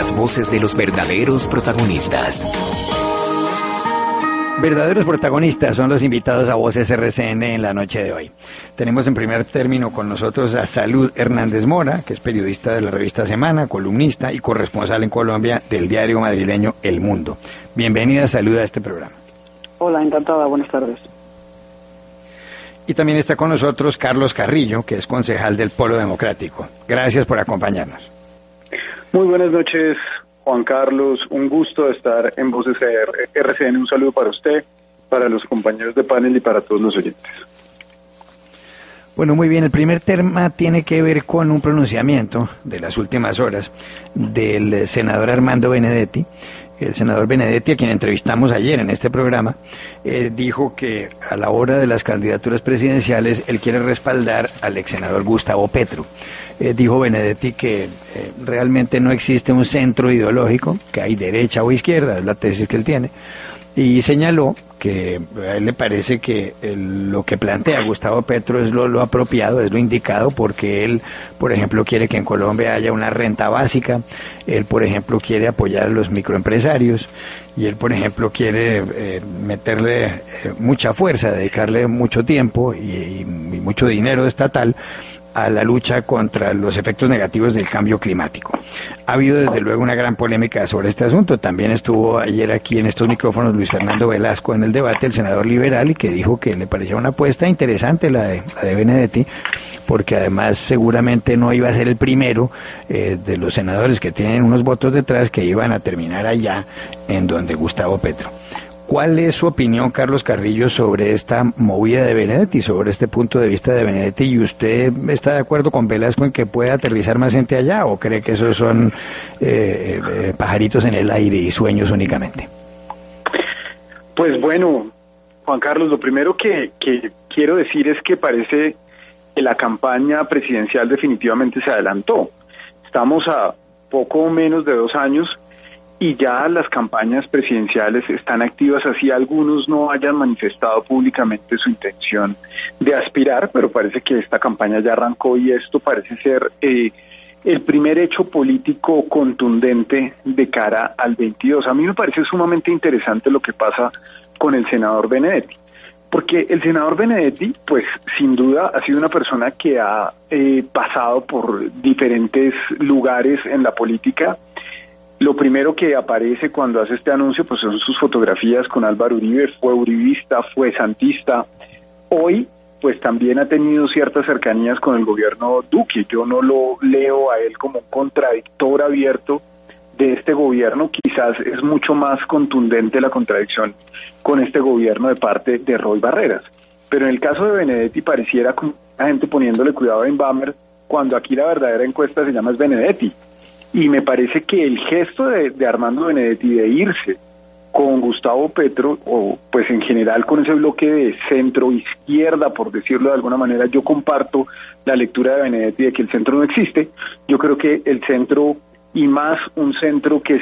las voces de los verdaderos protagonistas. Verdaderos protagonistas son los invitados a Voces RCN en la noche de hoy. Tenemos en primer término con nosotros a Salud Hernández Mora, que es periodista de la revista Semana, columnista y corresponsal en Colombia del diario madrileño El Mundo. Bienvenida, Salud, a este programa. Hola, encantada, buenas tardes. Y también está con nosotros Carlos Carrillo, que es concejal del Polo Democrático. Gracias por acompañarnos. Muy buenas noches, Juan Carlos, un gusto estar en Voces RCN. Un saludo para usted, para los compañeros de panel y para todos los oyentes. Bueno, muy bien, el primer tema tiene que ver con un pronunciamiento de las últimas horas del senador Armando Benedetti. El senador Benedetti, a quien entrevistamos ayer en este programa, dijo que a la hora de las candidaturas presidenciales él quiere respaldar al ex senador Gustavo Petro. Dijo Benedetti que realmente no existe un centro ideológico, que hay derecha o izquierda, es la tesis que él tiene, y señaló que a él le parece que lo que plantea Gustavo Petro es lo apropiado, es lo indicado, porque él, por ejemplo, quiere que en Colombia haya una renta básica, él, por ejemplo, quiere apoyar a los microempresarios, y él, por ejemplo, quiere meterle mucha fuerza, dedicarle mucho tiempo y mucho dinero estatal a la lucha contra los efectos negativos del cambio climático. Ha habido desde luego una gran polémica sobre este asunto. También estuvo ayer aquí en estos micrófonos Luis Fernando Velasco en el debate, el senador liberal, y que dijo que le parecía una apuesta interesante la de Benedetti, porque además seguramente no iba a ser el primero de los senadores que tienen unos votos detrás que iban a terminar allá en donde Gustavo Petro. ¿Cuál es su opinión, Carlos Carrillo, sobre esta movida de Benedetti, sobre este punto de vista de Benedetti? ¿Y usted está de acuerdo con Velasco en que pueda aterrizar más gente allá, o cree que esos son pajaritos en el aire y sueños únicamente? Pues bueno, Juan Carlos, lo primero que quiero decir es que parece que la campaña presidencial definitivamente se adelantó. Estamos a poco menos de 2 años y ya las campañas presidenciales están activas, así algunos no hayan manifestado públicamente su intención de aspirar, pero parece que esta campaña ya arrancó y esto parece ser el primer hecho político contundente de cara al 22. A mí me parece sumamente interesante lo que pasa con el senador Benedetti, porque el senador Benedetti, pues sin duda ha sido una persona que ha pasado por diferentes lugares en la política. Lo primero que aparece cuando hace este anuncio pues son sus fotografías con Álvaro Uribe. Fue uribista, fue santista. Hoy pues también ha tenido ciertas cercanías con el gobierno Duque. Yo no lo leo a él como un contradictor abierto de este gobierno. Quizás es mucho más contundente la contradicción con este gobierno de parte de Roy Barreras. Pero en el caso de Benedetti pareciera como la gente poniéndole cuidado a Inbamer, cuando aquí la verdadera encuesta se llama es Benedetti. Y me parece que el gesto de Armando Benedetti de irse con Gustavo Petro, o pues en general con ese bloque de centro-izquierda, por decirlo de alguna manera, yo comparto la lectura de Benedetti de que el centro no existe. Yo creo que el centro, y más un centro que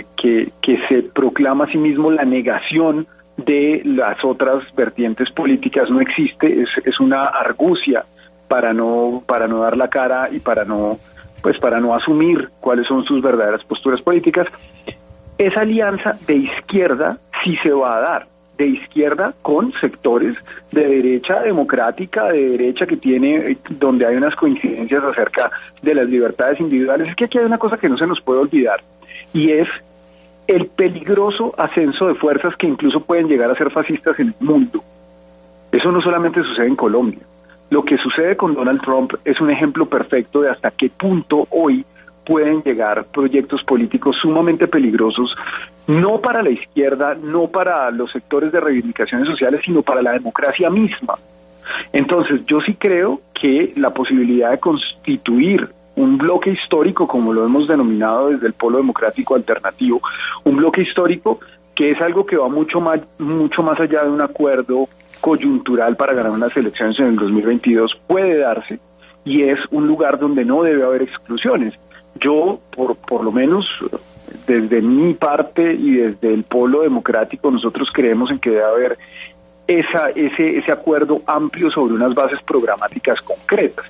se proclama a sí mismo la negación de las otras vertientes políticas, no existe, es una argucia para no dar la cara y para no asumir cuáles son sus verdaderas posturas políticas. Esa alianza de izquierda sí se va a dar, de izquierda con sectores de derecha democrática, de derecha que tiene, donde hay unas coincidencias acerca de las libertades individuales. Es que aquí hay una cosa que no se nos puede olvidar, y es el peligroso ascenso de fuerzas que incluso pueden llegar a ser fascistas en el mundo. Eso no solamente sucede en Colombia. Lo que sucede con Donald Trump es un ejemplo perfecto de hasta qué punto hoy pueden llegar proyectos políticos sumamente peligrosos, no para la izquierda, no para los sectores de reivindicaciones sociales, sino para la democracia misma. Entonces, yo sí creo que la posibilidad de constituir un bloque histórico, como lo hemos denominado desde el Polo Democrático Alternativo, un bloque histórico que es algo que va mucho más allá de un acuerdo coyuntural para ganar unas elecciones en el 2022, puede darse, y es un lugar donde no debe haber exclusiones. Yo, por lo menos, desde mi parte y desde el Polo Democrático, nosotros creemos en que debe haber ese acuerdo amplio sobre unas bases programáticas concretas.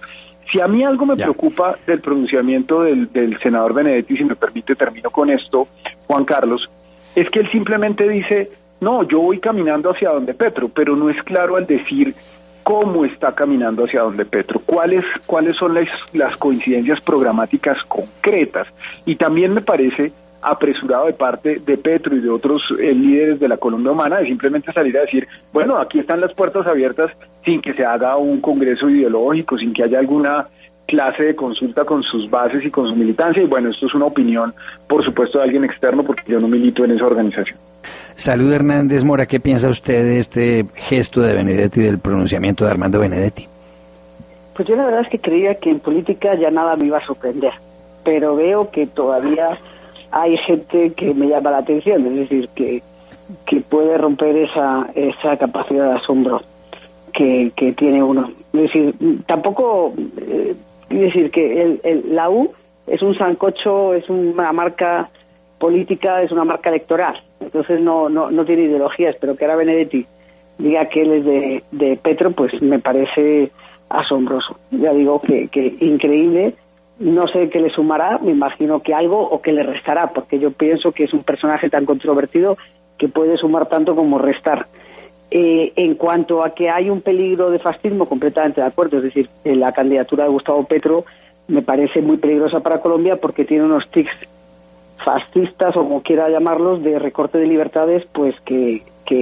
Si a mí algo me Ya. preocupa del pronunciamiento del senador Benedetti, si me permite, termino con esto, Juan Carlos, es que él simplemente dice, no, yo voy caminando hacia donde Petro, pero no es claro al decir cómo está caminando hacia donde Petro, cuáles son las coincidencias programáticas concretas. Y también me parece apresurado de parte de Petro y de otros líderes de la Colombia Humana de simplemente salir a decir, bueno, aquí están las puertas abiertas sin que se haga un congreso ideológico, sin que haya alguna clase de consulta con sus bases y con su militancia. Y bueno, esto es una opinión, por supuesto, de alguien externo, porque yo no milito en esa organización. Salud Hernández Mora, ¿qué piensa usted de este gesto de Benedetti, del pronunciamiento de Armando Benedetti? Pues yo la verdad es que creía que en política ya nada me iba a sorprender, pero veo que todavía hay gente que me llama la atención, es decir, que puede romper esa capacidad de asombro que tiene uno. Es decir, tampoco, es decir, que la U es un sancocho, es una marca política, es una marca electoral, entonces no tiene ideologías, pero que ahora Benedetti diga que él es de Petro, pues me parece asombroso. Ya digo que increíble. No sé qué le sumará, me imagino que algo, o que le restará, porque yo pienso que es un personaje tan controvertido que puede sumar tanto como restar. En cuanto a que hay un peligro de fascismo, completamente de acuerdo, es decir, la candidatura de Gustavo Petro me parece muy peligrosa para Colombia porque tiene unos tics fascistas, o como quiera llamarlos, de recorte de libertades, pues que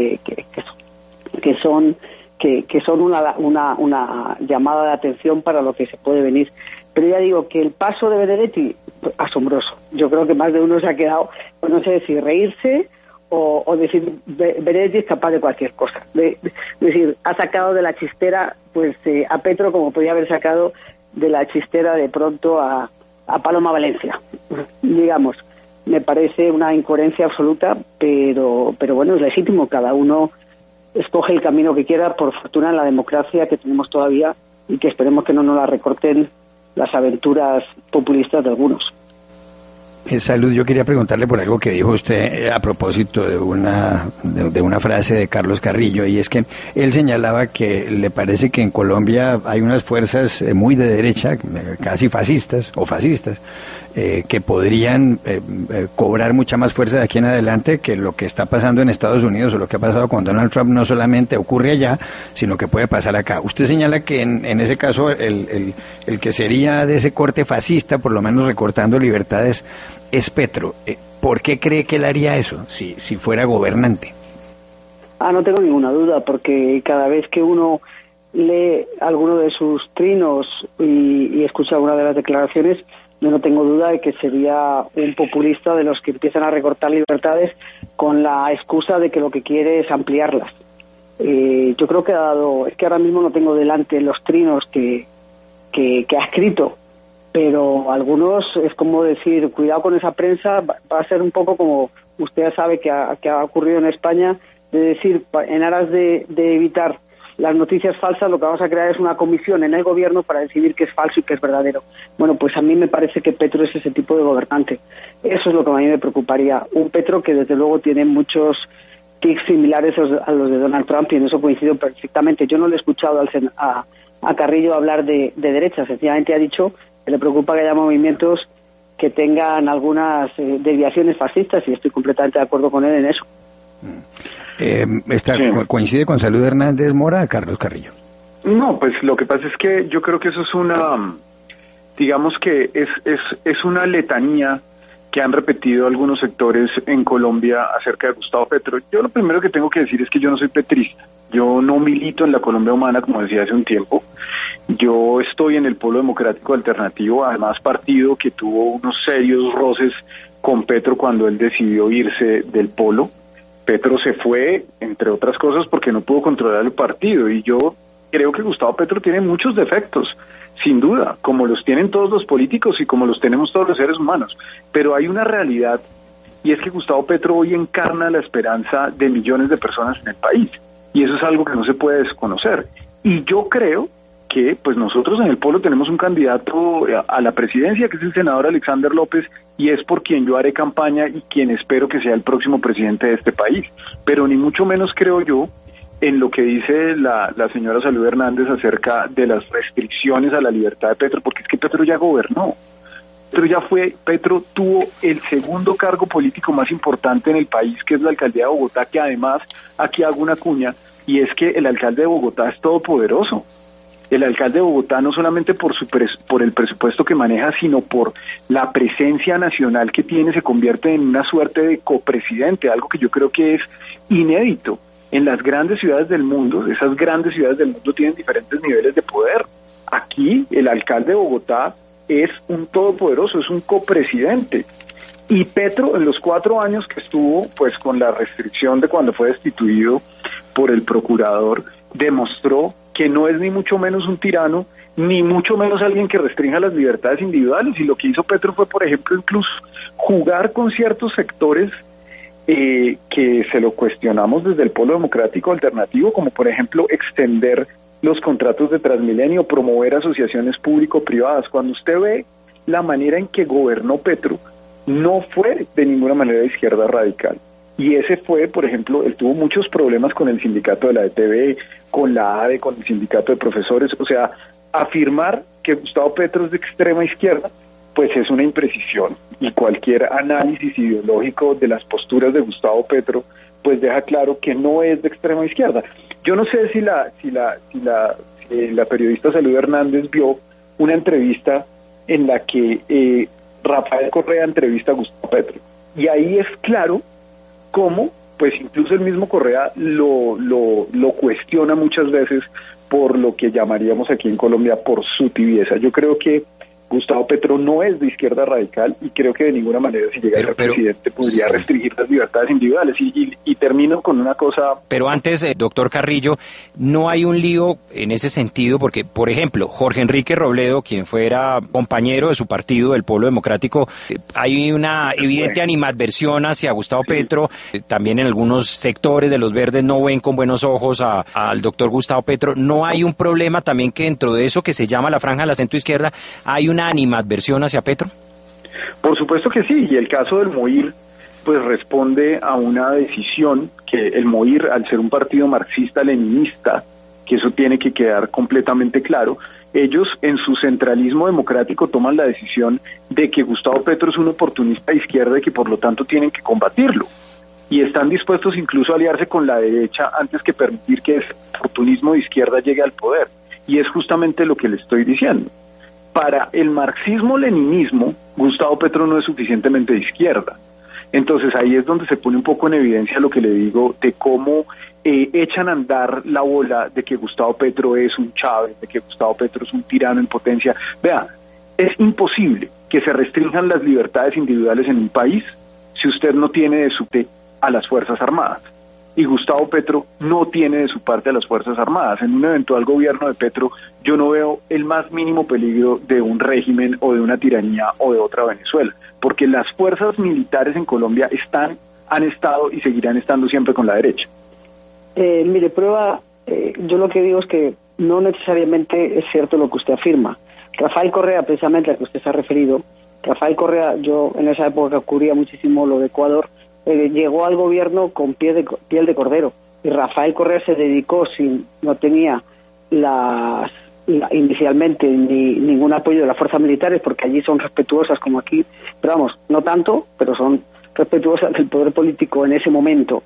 son una llamada de atención para lo que se puede venir. Pero ya digo que el paso de Benedetti, asombroso. Yo creo que más de uno se ha quedado, pues no sé si reírse o decir, Benedetti es capaz de cualquier cosa. Es decir, ha sacado de la chistera pues a Petro como podía haber sacado de la chistera de pronto a Paloma Valencia. Digamos, me parece una incoherencia absoluta, pero bueno, es legítimo, cada uno escoge el camino que quiera, por fortuna en la democracia que tenemos todavía, y que esperemos que no nos la recorten las aventuras populistas de algunos. Salud, yo quería preguntarle por algo que dijo usted a propósito de una frase de Carlos Carrillo, y es que él señalaba que le parece que en Colombia hay unas fuerzas muy de derecha, casi fascistas o fascistas, que podrían cobrar mucha más fuerza de aquí en adelante que lo que está pasando en Estados Unidos o lo que ha pasado con Donald Trump. No solamente ocurre allá, sino que puede pasar acá. Usted señala que en ese caso el que sería de ese corte fascista, por lo menos recortando libertades, es Petro. ¿Por qué cree que él haría eso si fuera gobernante? No tengo ninguna duda, porque cada vez que uno lee alguno de sus trinos y escucha alguna de las declaraciones, yo no tengo duda de que sería un populista de los que empiezan a recortar libertades con la excusa de que lo que quiere es ampliarlas. Yo creo que es que ahora mismo no tengo delante los trinos que ha escrito, pero algunos es como decir, cuidado con esa prensa, va a ser un poco como usted sabe que ha ocurrido en España, de decir, en aras de evitar las noticias falsas, lo que vamos a crear es una comisión en el gobierno para decidir qué es falso y qué es verdadero. Bueno, pues a mí me parece que Petro es ese tipo de gobernante. Eso es lo que a mí me preocuparía. Un Petro que desde luego tiene muchos tics similares a los de Donald Trump, y en eso coincido perfectamente. Yo no le he escuchado a Carrillo hablar de derecha, sencillamente ha dicho que le preocupa que haya movimientos que tengan algunas desviaciones fascistas, y estoy completamente de acuerdo con él en eso. Sí. ¿Coincide con Salud Hernández Mora, Carlos Carrillo? No, pues lo que pasa es que yo creo que eso es digamos que es una letanía que han repetido algunos sectores en Colombia acerca de Gustavo Petro. Yo lo primero que tengo que decir es que yo no soy petrista. Yo no milito en la Colombia Humana, como decía hace un tiempo. Yo estoy en el Polo Democrático Alternativo, además partido que tuvo unos serios roces con Petro cuando él decidió irse del Polo. Petro se fue, entre otras cosas, porque no pudo controlar el partido, y yo creo que Gustavo Petro tiene muchos defectos, sin duda, como los tienen todos los políticos y como los tenemos todos los seres humanos, pero hay una realidad, y es que Gustavo Petro hoy encarna la esperanza de millones de personas en el país, y eso es algo que no se puede desconocer, y yo creo que pues nosotros en el Polo tenemos un candidato a la presidencia, que es el senador Alexander López, y es por quien yo haré campaña y quien espero que sea el próximo presidente de este país, pero ni mucho menos creo yo en lo que dice la señora Salud Hernández acerca de las restricciones a la libertad de Petro, porque es que Petro ya gobernó. Petro tuvo el segundo cargo político más importante en el país, que es la alcaldía de Bogotá, que además, aquí hago una cuña, y es que el alcalde de Bogotá es todopoderoso. El alcalde de Bogotá no solamente por el presupuesto que maneja, sino por la presencia nacional que tiene, se convierte en una suerte de copresidente, algo que yo creo que es inédito. En las grandes ciudades del mundo, esas grandes ciudades del mundo tienen diferentes niveles de poder. Aquí, el alcalde de Bogotá es un todopoderoso, es un copresidente. Y Petro, en los 4 años que estuvo, pues con la restricción de cuando fue destituido por el procurador, demostró que no es ni mucho menos un tirano, ni mucho menos alguien que restrinja las libertades individuales. Y lo que hizo Petro fue, por ejemplo, incluso jugar con ciertos sectores que se lo cuestionamos desde el Polo Democrático Alternativo, como por ejemplo extender los contratos de Transmilenio, promover asociaciones público-privadas. Cuando usted ve la manera en que gobernó Petro, no fue de ninguna manera de izquierda radical. Y ese fue, por ejemplo, él tuvo muchos problemas con el sindicato de la ETB, con la ADE, con el sindicato de profesores. O sea, afirmar que Gustavo Petro es de extrema izquierda, pues es una imprecisión. Y cualquier análisis ideológico de las posturas de Gustavo Petro, pues deja claro que no es de extrema izquierda. Yo no sé si la periodista Salud Hernández vio una entrevista en la que Rafael Correa entrevista a Gustavo Petro. Y ahí es claro cómo, pues incluso el mismo Correa lo cuestiona muchas veces por lo que llamaríamos aquí en Colombia por su tibieza. Yo creo que Gustavo Petro no es de izquierda radical y creo que de ninguna manera, si llega a ser presidente, podría restringir las libertades individuales. Y termino con una cosa. Pero antes, doctor Carrillo, no hay un lío en ese sentido, porque, por ejemplo, Jorge Enrique Robledo, quien fuera compañero de su partido, del Polo Democrático, hay una evidente animadversión hacia Gustavo Petro. También en algunos sectores de los verdes no ven con buenos ojos al doctor Gustavo Petro. ¿No hay un problema también que dentro de eso que se llama la franja de la centroizquierda hay una animadversión hacia Petro? Por supuesto que sí, y el caso del MOIR pues responde a una decisión que el MOIR, al ser un partido marxista-leninista, que eso tiene que quedar completamente claro, ellos en su centralismo democrático toman la decisión de que Gustavo Petro es un oportunista de izquierda y que por lo tanto tienen que combatirlo. Y están dispuestos incluso a aliarse con la derecha antes que permitir que ese oportunismo de izquierda llegue al poder. Y es justamente lo que le estoy diciendo. Para el marxismo-leninismo, Gustavo Petro no es suficientemente de izquierda. Entonces ahí es donde se pone un poco en evidencia lo que le digo de cómo echan a andar la bola de que Gustavo Petro es un Chávez, de que Gustavo Petro es un tirano en potencia. Vea, es imposible que se restrinjan las libertades individuales en un país si usted no tiene de su parte a las Fuerzas Armadas. Y Gustavo Petro no tiene de su parte a las Fuerzas Armadas. En un eventual gobierno de Petro, yo no veo el más mínimo peligro de un régimen o de una tiranía o de otra Venezuela, porque las fuerzas militares en Colombia han estado y seguirán estando siempre con la derecha. Mire, yo lo que digo es que no necesariamente es cierto lo que usted afirma. Rafael Correa, precisamente al que usted se ha referido, Rafael Correa, yo en esa época ocurría muchísimo lo de Ecuador, llegó al gobierno con piel de cordero, y Rafael Correa se dedicó, no tenía inicialmente ningún apoyo de las fuerzas militares, porque allí son respetuosas como aquí, pero vamos, no tanto, pero son respetuosas del poder político en ese momento,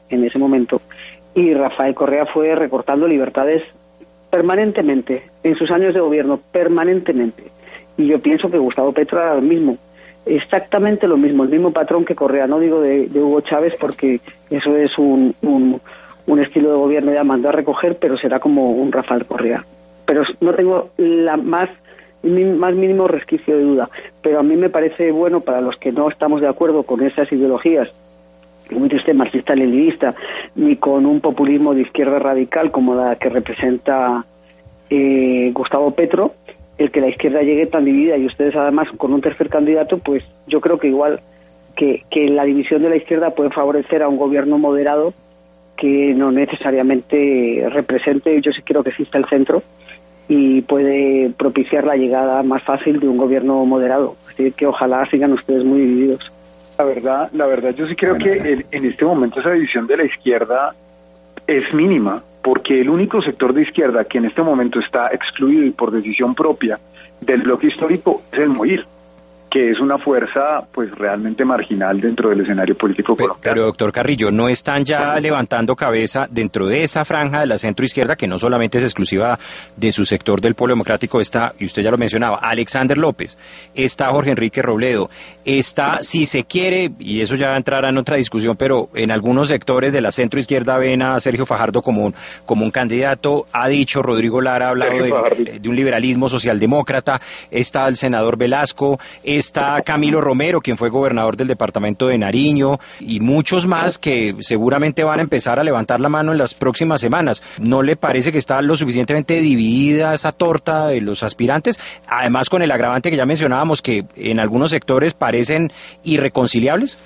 y Rafael Correa fue recortando libertades permanentemente, en sus años de gobierno, permanentemente, y yo pienso que Gustavo Petro era lo mismo, exactamente lo mismo, el mismo patrón que Correa. No digo de Hugo Chávez porque eso es un estilo de gobierno ya mandó a recoger, pero será como un Rafael Correa. Pero no tengo más mínimo resquicio de duda. Pero a mí me parece bueno, para los que no estamos de acuerdo con esas ideologías, como dice usted, marxista-leninista, ni con un populismo de izquierda radical como la que representa Gustavo Petro, el que la izquierda llegue tan dividida, y ustedes además con un tercer candidato, pues yo creo que igual que la división de la izquierda puede favorecer a un gobierno moderado que no necesariamente represente, yo sí creo que exista el centro, y puede propiciar la llegada más fácil de un gobierno moderado. Así que ojalá sigan ustedes muy divididos. La verdad, yo sí creo que en este momento esa división de la izquierda es mínima, porque el único sector de izquierda que en este momento está excluido y por decisión propia del bloque histórico es el MOIR, que es una fuerza pues realmente marginal dentro del escenario político colombiano. Pero doctor Carrillo, ¿no están ya levantando cabeza dentro de esa franja de la centroizquierda, que no solamente es exclusiva de su sector del Polo Democrático? Está, y usted ya lo mencionaba, Alexander López, está Jorge Enrique Robledo, está, si se quiere, y eso ya entrará en otra discusión, pero en algunos sectores de la centroizquierda ven a Sergio Fajardo como un candidato. Ha dicho Rodrigo Lara, ha hablado de un liberalismo socialdemócrata. Está el senador Velasco, está Camilo Romero, quien fue gobernador del departamento de Nariño, y muchos más que seguramente van a empezar a levantar la mano en las próximas semanas. ¿No le parece que está lo suficientemente dividida esa torta de los aspirantes? Además, con el agravante que ya mencionábamos, que en algunos sectores parecen irreconciliables.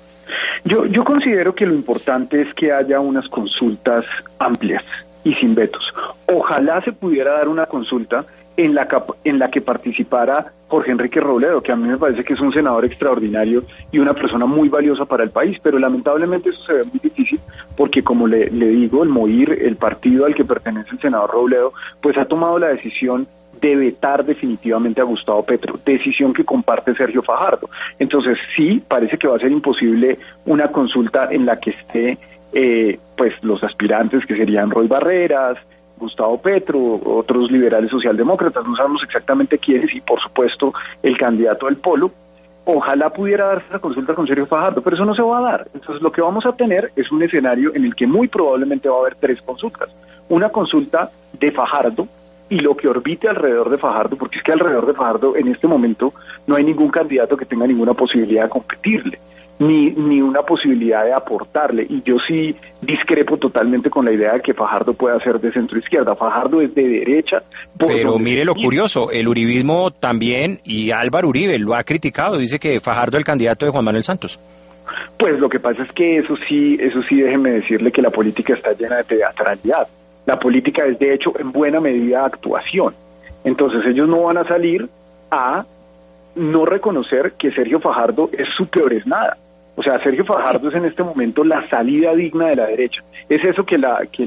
Yo considero que lo importante es que haya unas consultas amplias y sin vetos. Ojalá se pudiera dar una consulta en la que participara Jorge Enrique Robledo, que a mí me parece que es un senador extraordinario y una persona muy valiosa para el país, pero lamentablemente eso se ve muy difícil porque, como le digo, el MOIR, el partido al que pertenece el senador Robledo, pues ha tomado la decisión de vetar definitivamente a Gustavo Petro, decisión que comparte Sergio Fajardo. Entonces sí, parece que va a ser imposible una consulta en la que esté pues los aspirantes, que serían Roy Barreras, Gustavo Petro, otros liberales socialdemócratas, no sabemos exactamente quiénes, y por supuesto el candidato del Polo. Ojalá pudiera darse esa consulta con Sergio Fajardo, pero eso no se va a dar. Entonces lo que vamos a tener es un escenario en el que muy probablemente va a haber 3 consultas. Una consulta de Fajardo y lo que orbite alrededor de Fajardo, porque es que alrededor de Fajardo en este momento no hay ningún candidato que tenga ninguna posibilidad de competirle, ni una posibilidad de aportarle, y yo sí discrepo totalmente con la idea de que Fajardo pueda ser de centro izquierda. Fajardo es de derecha. Pero mire lo curioso, el uribismo también, y Álvaro Uribe lo ha criticado, dice que Fajardo es el candidato de Juan Manuel Santos. Pues lo que pasa es que eso sí déjeme decirle que la política está llena de teatralidad. La política es de hecho en buena medida actuación. Entonces ellos no van a salir a no reconocer que Sergio Fajardo es su peor es nada. O sea, Sergio Fajardo es en este momento la salida digna de la derecha. Es eso que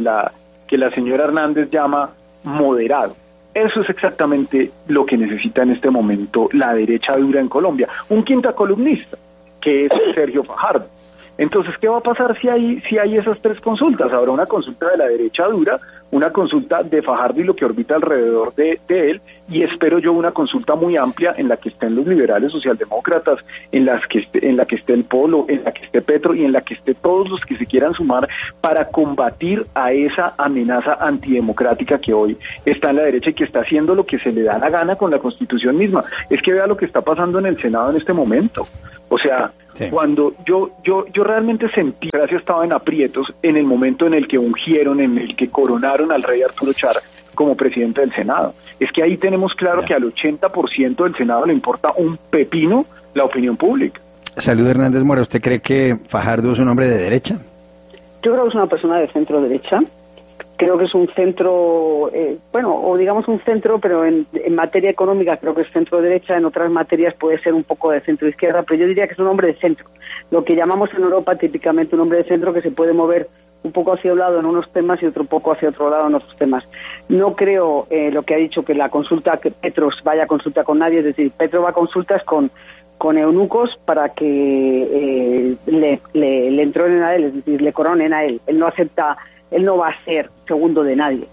la señora Hernández llama moderado. Eso es exactamente lo que necesita en este momento la derecha dura en Colombia. Un quinta columnista, que es Sergio Fajardo. Entonces, ¿qué va a pasar si hay esas 3 consultas? Habrá una consulta de la derecha dura, una consulta de Fajardo y lo que orbita alrededor de él, y espero yo una consulta muy amplia en la que estén los liberales socialdemócratas, en la que esté el Polo, en la que esté Petro y en la que esté todos los que se quieran sumar para combatir a esa amenaza antidemocrática que hoy está en la derecha y que está haciendo lo que se le da la gana con la Constitución misma. Es que vea lo que está pasando en el Senado en este momento. O sea, sí. Cuando yo realmente sentí que Gracia estaba en aprietos en el momento en el que ungieron, en el que coronaron al rey Arturo Char como presidente del Senado. Es que ahí tenemos claro que al 80% del Senado le importa un pepino la opinión pública. Salud, Hernández Mora, ¿usted cree que Fajardo es un hombre de derecha? Yo creo que es una persona de centro-derecha. Creo que es un centro, o digamos un centro, pero en materia económica creo que es centro-derecha, en otras materias puede ser un poco de centro-izquierda, pero yo diría que es un hombre de centro. Lo que llamamos en Europa típicamente un hombre de centro que se puede mover un poco hacia un lado en unos temas y otro poco hacia otro lado en otros temas. No creo lo que ha dicho, que la consulta, que Petro vaya a consulta con nadie, es decir, Petro va a consultas con eunucos para que le entronen a él, es decir, le coronen a él. Él no va a ser segundo de nadie.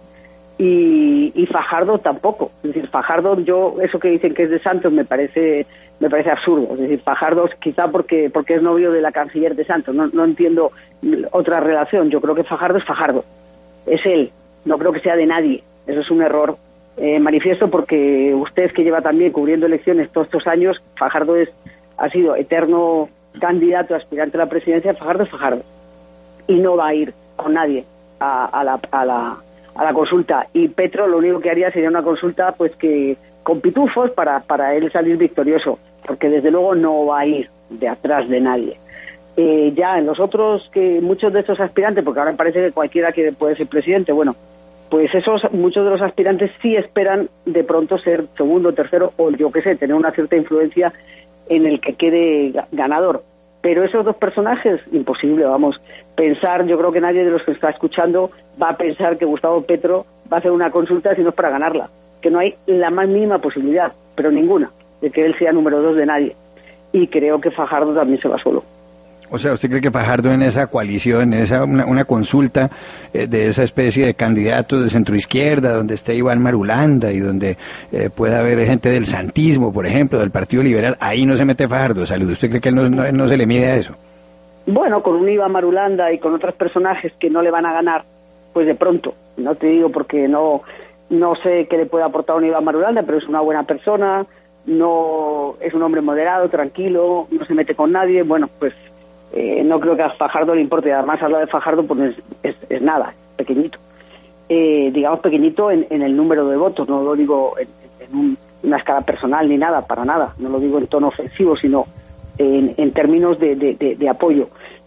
Y Fajardo tampoco. Es decir, Fajardo, eso que dicen que es de Santos me parece absurdo. Es decir, Fajardo quizá porque es novio de la canciller de Santos. No entiendo otra relación. Yo creo que Fajardo es Fajardo. Es él. No creo que sea de nadie. Eso es un error manifiesto, porque usted, que lleva también cubriendo elecciones todos estos años, Fajardo ha sido eterno candidato aspirante a la presidencia. Fajardo es Fajardo. Y no va a ir con nadie a la consulta. Y Petro lo único que haría sería una consulta pues que con pitufos para él salir victorioso, porque desde luego no va a ir de atrás de nadie. Ya en los otros, que muchos de estos aspirantes, porque ahora parece que cualquiera que puede ser presidente, bueno, pues muchos de los aspirantes sí esperan de pronto ser segundo, tercero, o yo qué sé, tener una cierta influencia en el que quede ganador. Pero esos dos personajes, imposible, vamos, pensar, yo creo que nadie de los que está escuchando va a pensar que Gustavo Petro va a hacer una consulta si no es para ganarla, que no hay la más mínima posibilidad, pero ninguna, de que él sea número 2 de nadie. Y creo que Fajardo también se va solo. O sea, ¿usted cree que Fajardo en esa coalición, en esa una consulta de esa especie de candidatos de centroizquierda, donde esté Iván Marulanda y donde pueda haber gente del santismo, por ejemplo, del Partido Liberal, ahí no se mete Fajardo? Salud, ¿usted cree que él no se le mide a eso? Bueno, con un Iván Marulanda y con otros personajes que no le van a ganar, pues de pronto, no te digo porque no sé qué le puede aportar un Iván Marulanda, pero es una buena persona, no es un hombre moderado, tranquilo, no se mete con nadie, bueno, pues no creo que a Fajardo le importe. Además, hablar de Fajardo pues es nada, pequeñito. Digamos pequeñito en el número de votos, no lo digo en una escala personal ni nada, para nada, no lo digo en tono ofensivo, sino en términos de apoyo.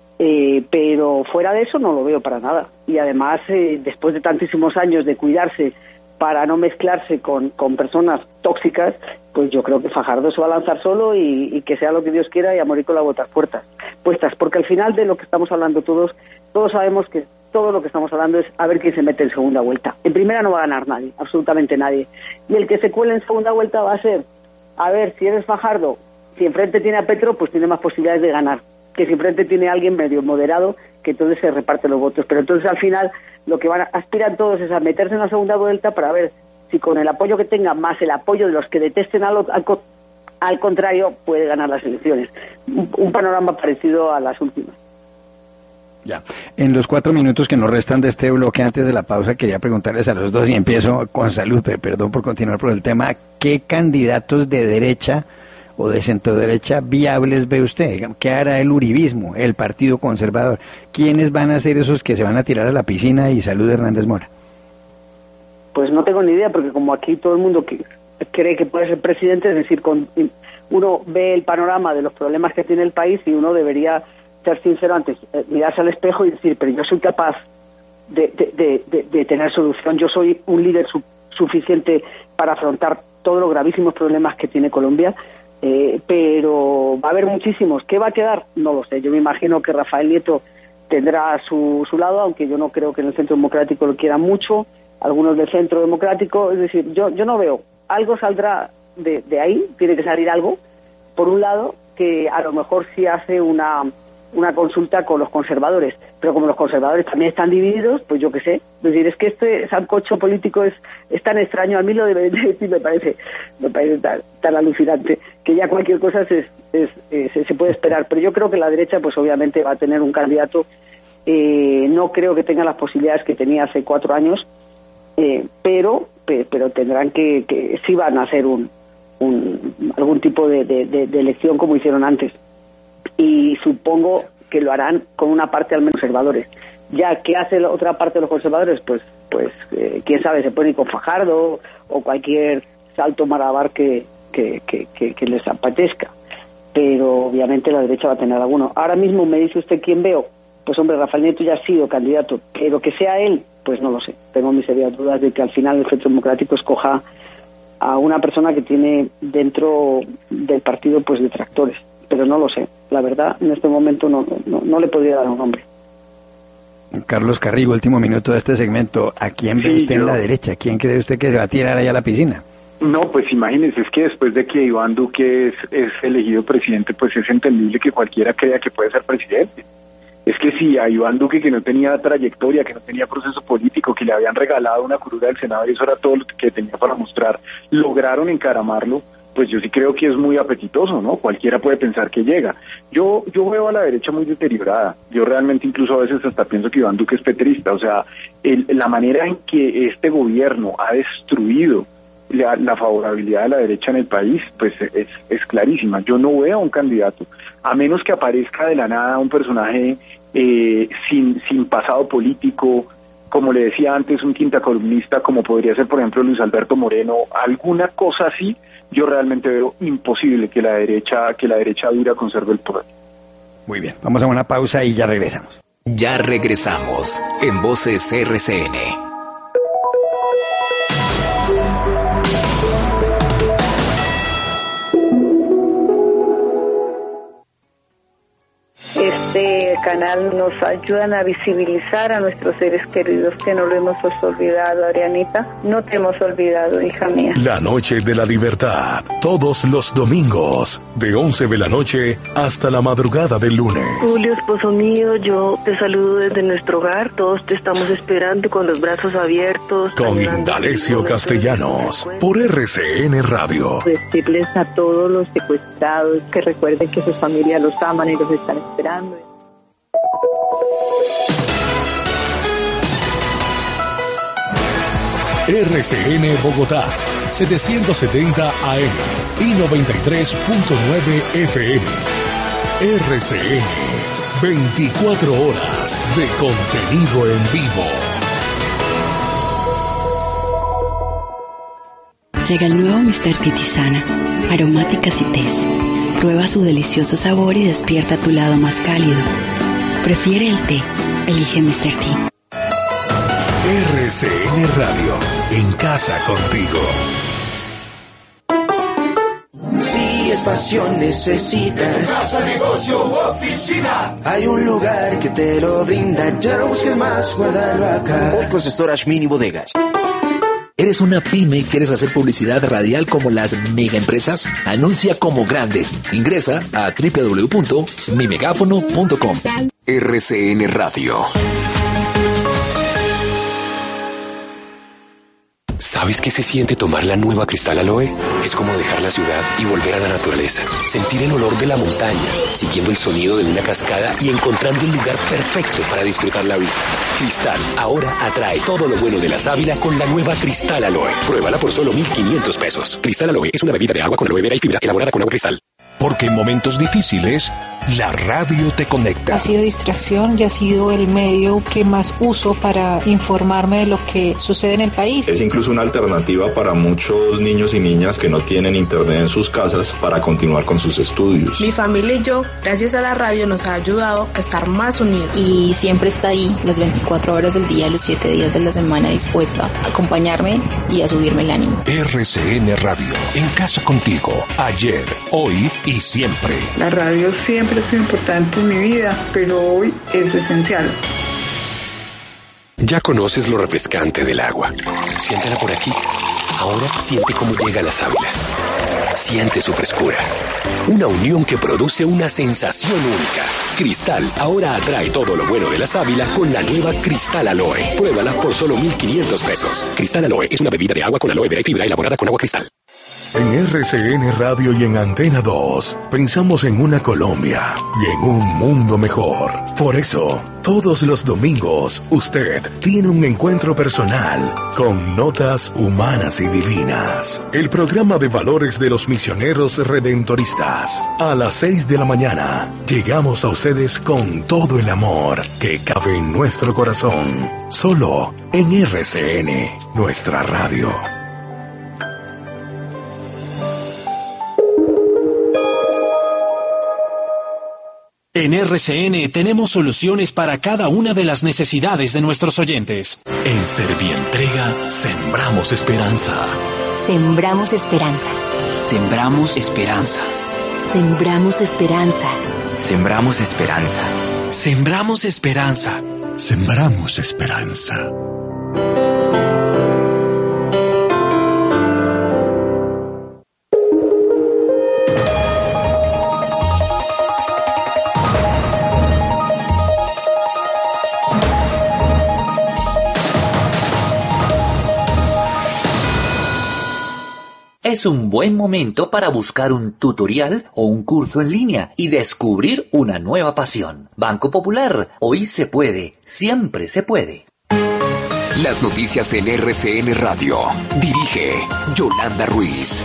Pero fuera de eso no lo veo para nada. Y además, después de tantísimos años de cuidarse para no mezclarse con personas tóxicas, pues yo creo que Fajardo se va a lanzar solo y que sea lo que Dios quiera y a morir con las botas puestas, porque al final de lo que estamos hablando todos sabemos que todo lo que estamos hablando es a ver quién se mete en segunda vuelta. En primera no va a ganar nadie, absolutamente nadie, y el que se cuele en segunda vuelta va a ser, a ver, si eres Fajardo, si enfrente tiene a Petro, pues tiene más posibilidades de ganar, que si enfrente tiene a alguien medio moderado, que entonces se reparte los votos. Pero entonces al final lo que aspiran todos es a meterse en la segunda vuelta para ver si con el apoyo que tenga más el apoyo de los que detesten al contrario puede ganar las elecciones. Un panorama parecido a las últimas. Ya. En los 4 minutos que nos restan de este bloque antes de la pausa, quería preguntarles a los dos, y empiezo con Salud, perdón por continuar por el tema, ¿qué candidatos de derecha o de centroderecha viables ve usted? ¿Qué hará el uribismo, el Partido Conservador? ¿Quiénes van a ser esos que se van a tirar a la piscina? Y Salud Hernández Mora. Pues no tengo ni idea, porque como aquí todo el mundo cree que puede ser presidente, es decir, uno ve el panorama de los problemas que tiene el país y uno debería ser sincero antes, mirarse al espejo y decir, pero yo soy capaz de tener solución, yo soy un líder suficiente para afrontar todos los gravísimos problemas que tiene Colombia. Pero va a haber muchísimos. ¿Qué va a quedar? No lo sé. Yo me imagino que Rafael Nieto tendrá su lado, aunque yo no creo que en el Centro Democrático lo quieran mucho, algunos del Centro Democrático, es decir, yo no veo. Algo saldrá de ahí, tiene que salir algo, por un lado, que a lo mejor sí hace una consulta con los conservadores, pero como los conservadores también están divididos, pues yo qué sé. Es decir, es que este sancocho político es tan extraño, a mí lo de Benedetti me parece tan alucinante, que ya cualquier cosa se puede esperar, pero yo creo que la derecha pues obviamente va a tener un candidato, no creo que tenga las posibilidades que tenía hace 4 años, pero tendrán que sí van a hacer algún tipo de elección como hicieron antes. Y supongo que lo harán con una parte al menos conservadores. Ya, ¿qué hace la otra parte de los conservadores? Pues quién sabe, se puede ir con Fajardo o cualquier salto malabar que les apetezca. Pero obviamente la derecha va a tener alguno. Ahora mismo me dice usted quién veo. Pues hombre, Rafael Nieto ya ha sido candidato, pero que sea él, pues no lo sé. Tengo mis serias dudas de que al final el Centro Democrático escoja a una persona que tiene dentro del partido pues detractores. Pero no lo sé, la verdad, en este momento no le podría dar un nombre. Carlos Carrigo, último minuto de este segmento. ¿A quién ve usted en la derecha? ¿Quién cree usted que se va a tirar allá a la piscina? No, pues imagínense, es que después de que Iván Duque es elegido presidente, pues es entendible que cualquiera crea que puede ser presidente. Es que si a Iván Duque, que no tenía trayectoria, que no tenía proceso político, que le habían regalado una curula del Senado y eso era todo lo que tenía para mostrar, lograron encaramarlo, pues yo sí creo que es muy apetitoso, ¿no? Cualquiera puede pensar que llega. Yo veo a la derecha muy deteriorada. Yo realmente incluso a veces hasta pienso que Iván Duque es petrista. O sea, la manera en que este gobierno ha destruido la favorabilidad de la derecha en el país, pues es clarísima. Yo no veo a un candidato, a menos que aparezca de la nada un personaje sin pasado político, como le decía antes, un quinta columnista, como podría ser, por ejemplo, Luis Alberto Moreno, alguna cosa así. Yo realmente veo imposible que la derecha dura conserve el poder. Muy bien, vamos a una pausa y ya regresamos. Ya regresamos en Voces RCN. Este canal nos ayudan a visibilizar a nuestros seres queridos, que no lo hemos olvidado, Arianita. No te hemos olvidado, hija mía. La Noche de la Libertad, todos los domingos, de 11 de la noche hasta la madrugada del lunes. Julio, esposo mío, yo te saludo desde nuestro hogar. Todos te estamos esperando con los brazos abiertos. Con Indalecio Castellanos, por RCN Radio. Decirles a todos los secuestrados que recuerden que sus familias los aman y los están esperando. RCN Bogotá, 770 AM y 93.9 FM. RCN, 24 horas de contenido en vivo. Llega el nuevo Mr. Titisana, aromáticas y tés. Prueba su delicioso sabor y despierta tu lado más cálido. Prefiere el té, elige Mr. T. RCN Radio, en casa contigo. Si es pasión necesitas, casa, negocio u oficina, hay un lugar que te lo brinda. Ya no busques más, guárdalo acá. Olcos Storage Mini Bodegas. ¿Eres una pyme y quieres hacer publicidad radial como las mega empresas? Anuncia como grande. Ingresa a www.mimegafono.com. RCN Radio. ¿Sabes qué se siente tomar la nueva Cristal Aloe? Es como dejar la ciudad y volver a la naturaleza. Sentir el olor de la montaña, siguiendo el sonido de una cascada y encontrando el lugar perfecto para disfrutar la vista. Cristal ahora atrae todo lo bueno de la sábila con la nueva Cristal Aloe. Pruébala por solo 1,500 pesos. Cristal Aloe es una bebida de agua con aloe vera y fibra elaborada con agua cristal. Porque en momentos difíciles, la radio te conecta. Ha sido distracción y ha sido el medio que más uso para informarme de lo que sucede en el país. Es incluso una alternativa para muchos niños y niñas que no tienen internet en sus casas para continuar con sus estudios. Mi familia y yo, gracias a la radio, nos ha ayudado a estar más unidos. Y siempre está ahí, las 24 horas del día, los 7 días de la semana, dispuesta a acompañarme y a subirme el ánimo. RCN Radio, en casa contigo, ayer, hoy y siempre. La radio siempre ha sido importante en mi vida, pero hoy es esencial. Ya conoces lo refrescante del agua. Siéntela por aquí. Ahora siente cómo llega la sábila. Siente su frescura. Una unión que produce una sensación única. Cristal ahora atrae todo lo bueno de la sábila con la nueva Cristal Aloe. Pruébala por solo 1,500 pesos. Cristal Aloe es una bebida de agua con aloe vera y fibra elaborada con agua cristal. En RCN Radio y en Antena 2, pensamos en una Colombia y en un mundo mejor. Por eso, todos los domingos, usted tiene un encuentro personal con Notas Humanas y Divinas. El programa de valores de los misioneros redentoristas. A las 6 de la mañana, llegamos a ustedes con todo el amor que cabe en nuestro corazón. Solo en RCN, nuestra radio. En RCN tenemos soluciones para cada una de las necesidades de nuestros oyentes. En Servientrega sembramos esperanza. Sembramos esperanza. Sembramos esperanza. Sembramos esperanza. Sembramos esperanza. Sembramos esperanza. Sembramos esperanza. Es un buen momento para buscar un tutorial o un curso en línea y descubrir una nueva pasión. Banco Popular, hoy se puede, siempre se puede. Las noticias en RCN Radio. Dirige Yolanda Ruiz.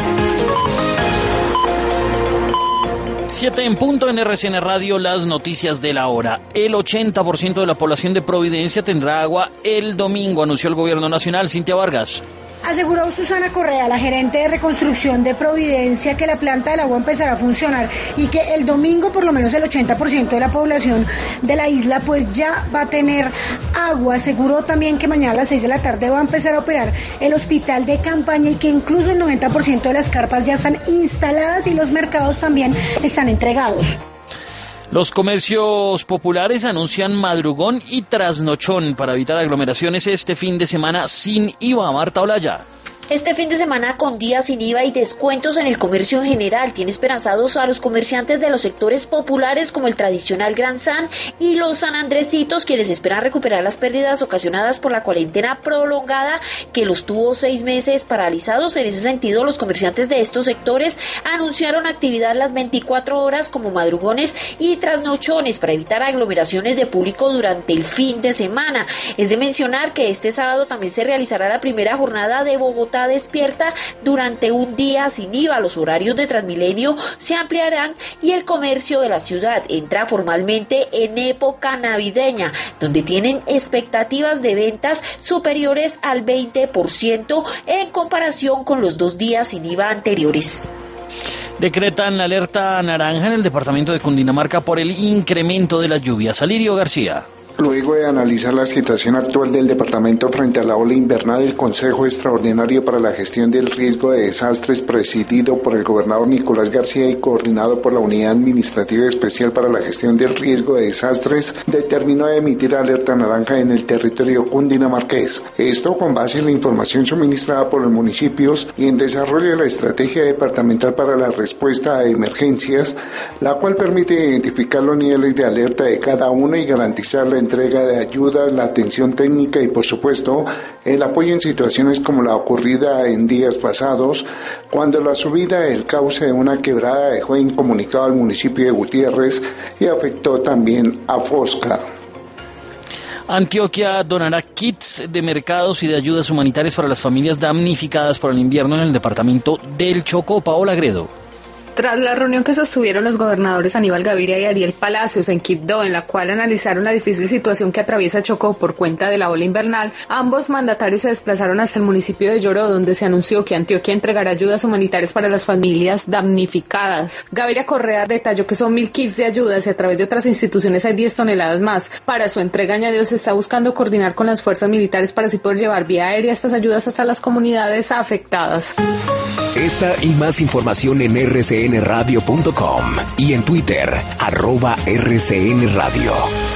7 en punto en RCN Radio, las noticias de la hora. El 80% de la población de Providencia tendrá agua el domingo, anunció el gobierno nacional. Cintia Vargas. Aseguró Susana Correa, la gerente de reconstrucción de Providencia, que la planta del agua empezará a funcionar y que el domingo por lo menos el 80% de la población de la isla pues ya va a tener agua. Aseguró también que mañana a las 6 de la tarde va a empezar a operar el hospital de campaña y que incluso el 90% de las carpas ya están instaladas y los mercados también están entregados. Los comercios populares anuncian madrugón y trasnochón para evitar aglomeraciones este fin de semana sin IVA. Marta Olaya. Este fin de semana con días sin IVA y descuentos en el comercio en general tiene esperanzados a los comerciantes de los sectores populares como el tradicional Gran San y los San Andresitos, quienes esperan recuperar las pérdidas ocasionadas por la cuarentena prolongada que los tuvo 6 meses paralizados. En ese sentido, los comerciantes de estos sectores anunciaron actividad las 24 horas como madrugones y trasnochones para evitar aglomeraciones de público durante el fin de semana. Es de mencionar que este sábado también se realizará la primera jornada de Bogotá Despierta durante un día sin IVA. Los horarios de Transmilenio se ampliarán y el comercio de la ciudad entra formalmente en época navideña, donde tienen expectativas de ventas superiores al 20% en comparación con los 2 días sin IVA anteriores. Decretan alerta naranja en el departamento de Cundinamarca por el incremento de las lluvias. Alirio García. Luego de analizar la situación actual del departamento frente a la ola invernal, el Consejo Extraordinario para la Gestión del Riesgo de Desastres, presidido por el gobernador Nicolás García y coordinado por la Unidad Administrativa Especial para la Gestión del Riesgo de Desastres, determinó emitir alerta naranja en el territorio cundinamarqués. Esto con base en la información suministrada por los municipios y en desarrollo de la Estrategia Departamental para la Respuesta a Emergencias, la cual permite identificar los niveles de alerta de cada una y garantizar la entrega de ayuda, la atención técnica y por supuesto el apoyo en situaciones como la ocurrida en días pasados, cuando la subida del cauce de una quebrada dejó incomunicado al municipio de Gutiérrez y afectó también a Fosca. Antioquia donará kits de mercados y de ayudas humanitarias para las familias damnificadas por el invierno en el departamento del Chocó. Paola Gredo. Tras la reunión que sostuvieron los gobernadores Aníbal Gaviria y Ariel Palacios en Quibdó, en la cual analizaron la difícil situación que atraviesa Chocó por cuenta de la ola invernal, ambos mandatarios se desplazaron hasta el municipio de Lloró, donde se anunció que Antioquia entregará ayudas humanitarias para las familias damnificadas. Gaviria Correa detalló que son 1.000 kits de ayudas y a través de otras instituciones hay 10 toneladas más. Para su entrega, añadió, se está buscando coordinar con las fuerzas militares para así poder llevar vía aérea estas ayudas hasta las comunidades afectadas. Esta y más información en rcnradio.com y en Twitter, @rcnradio.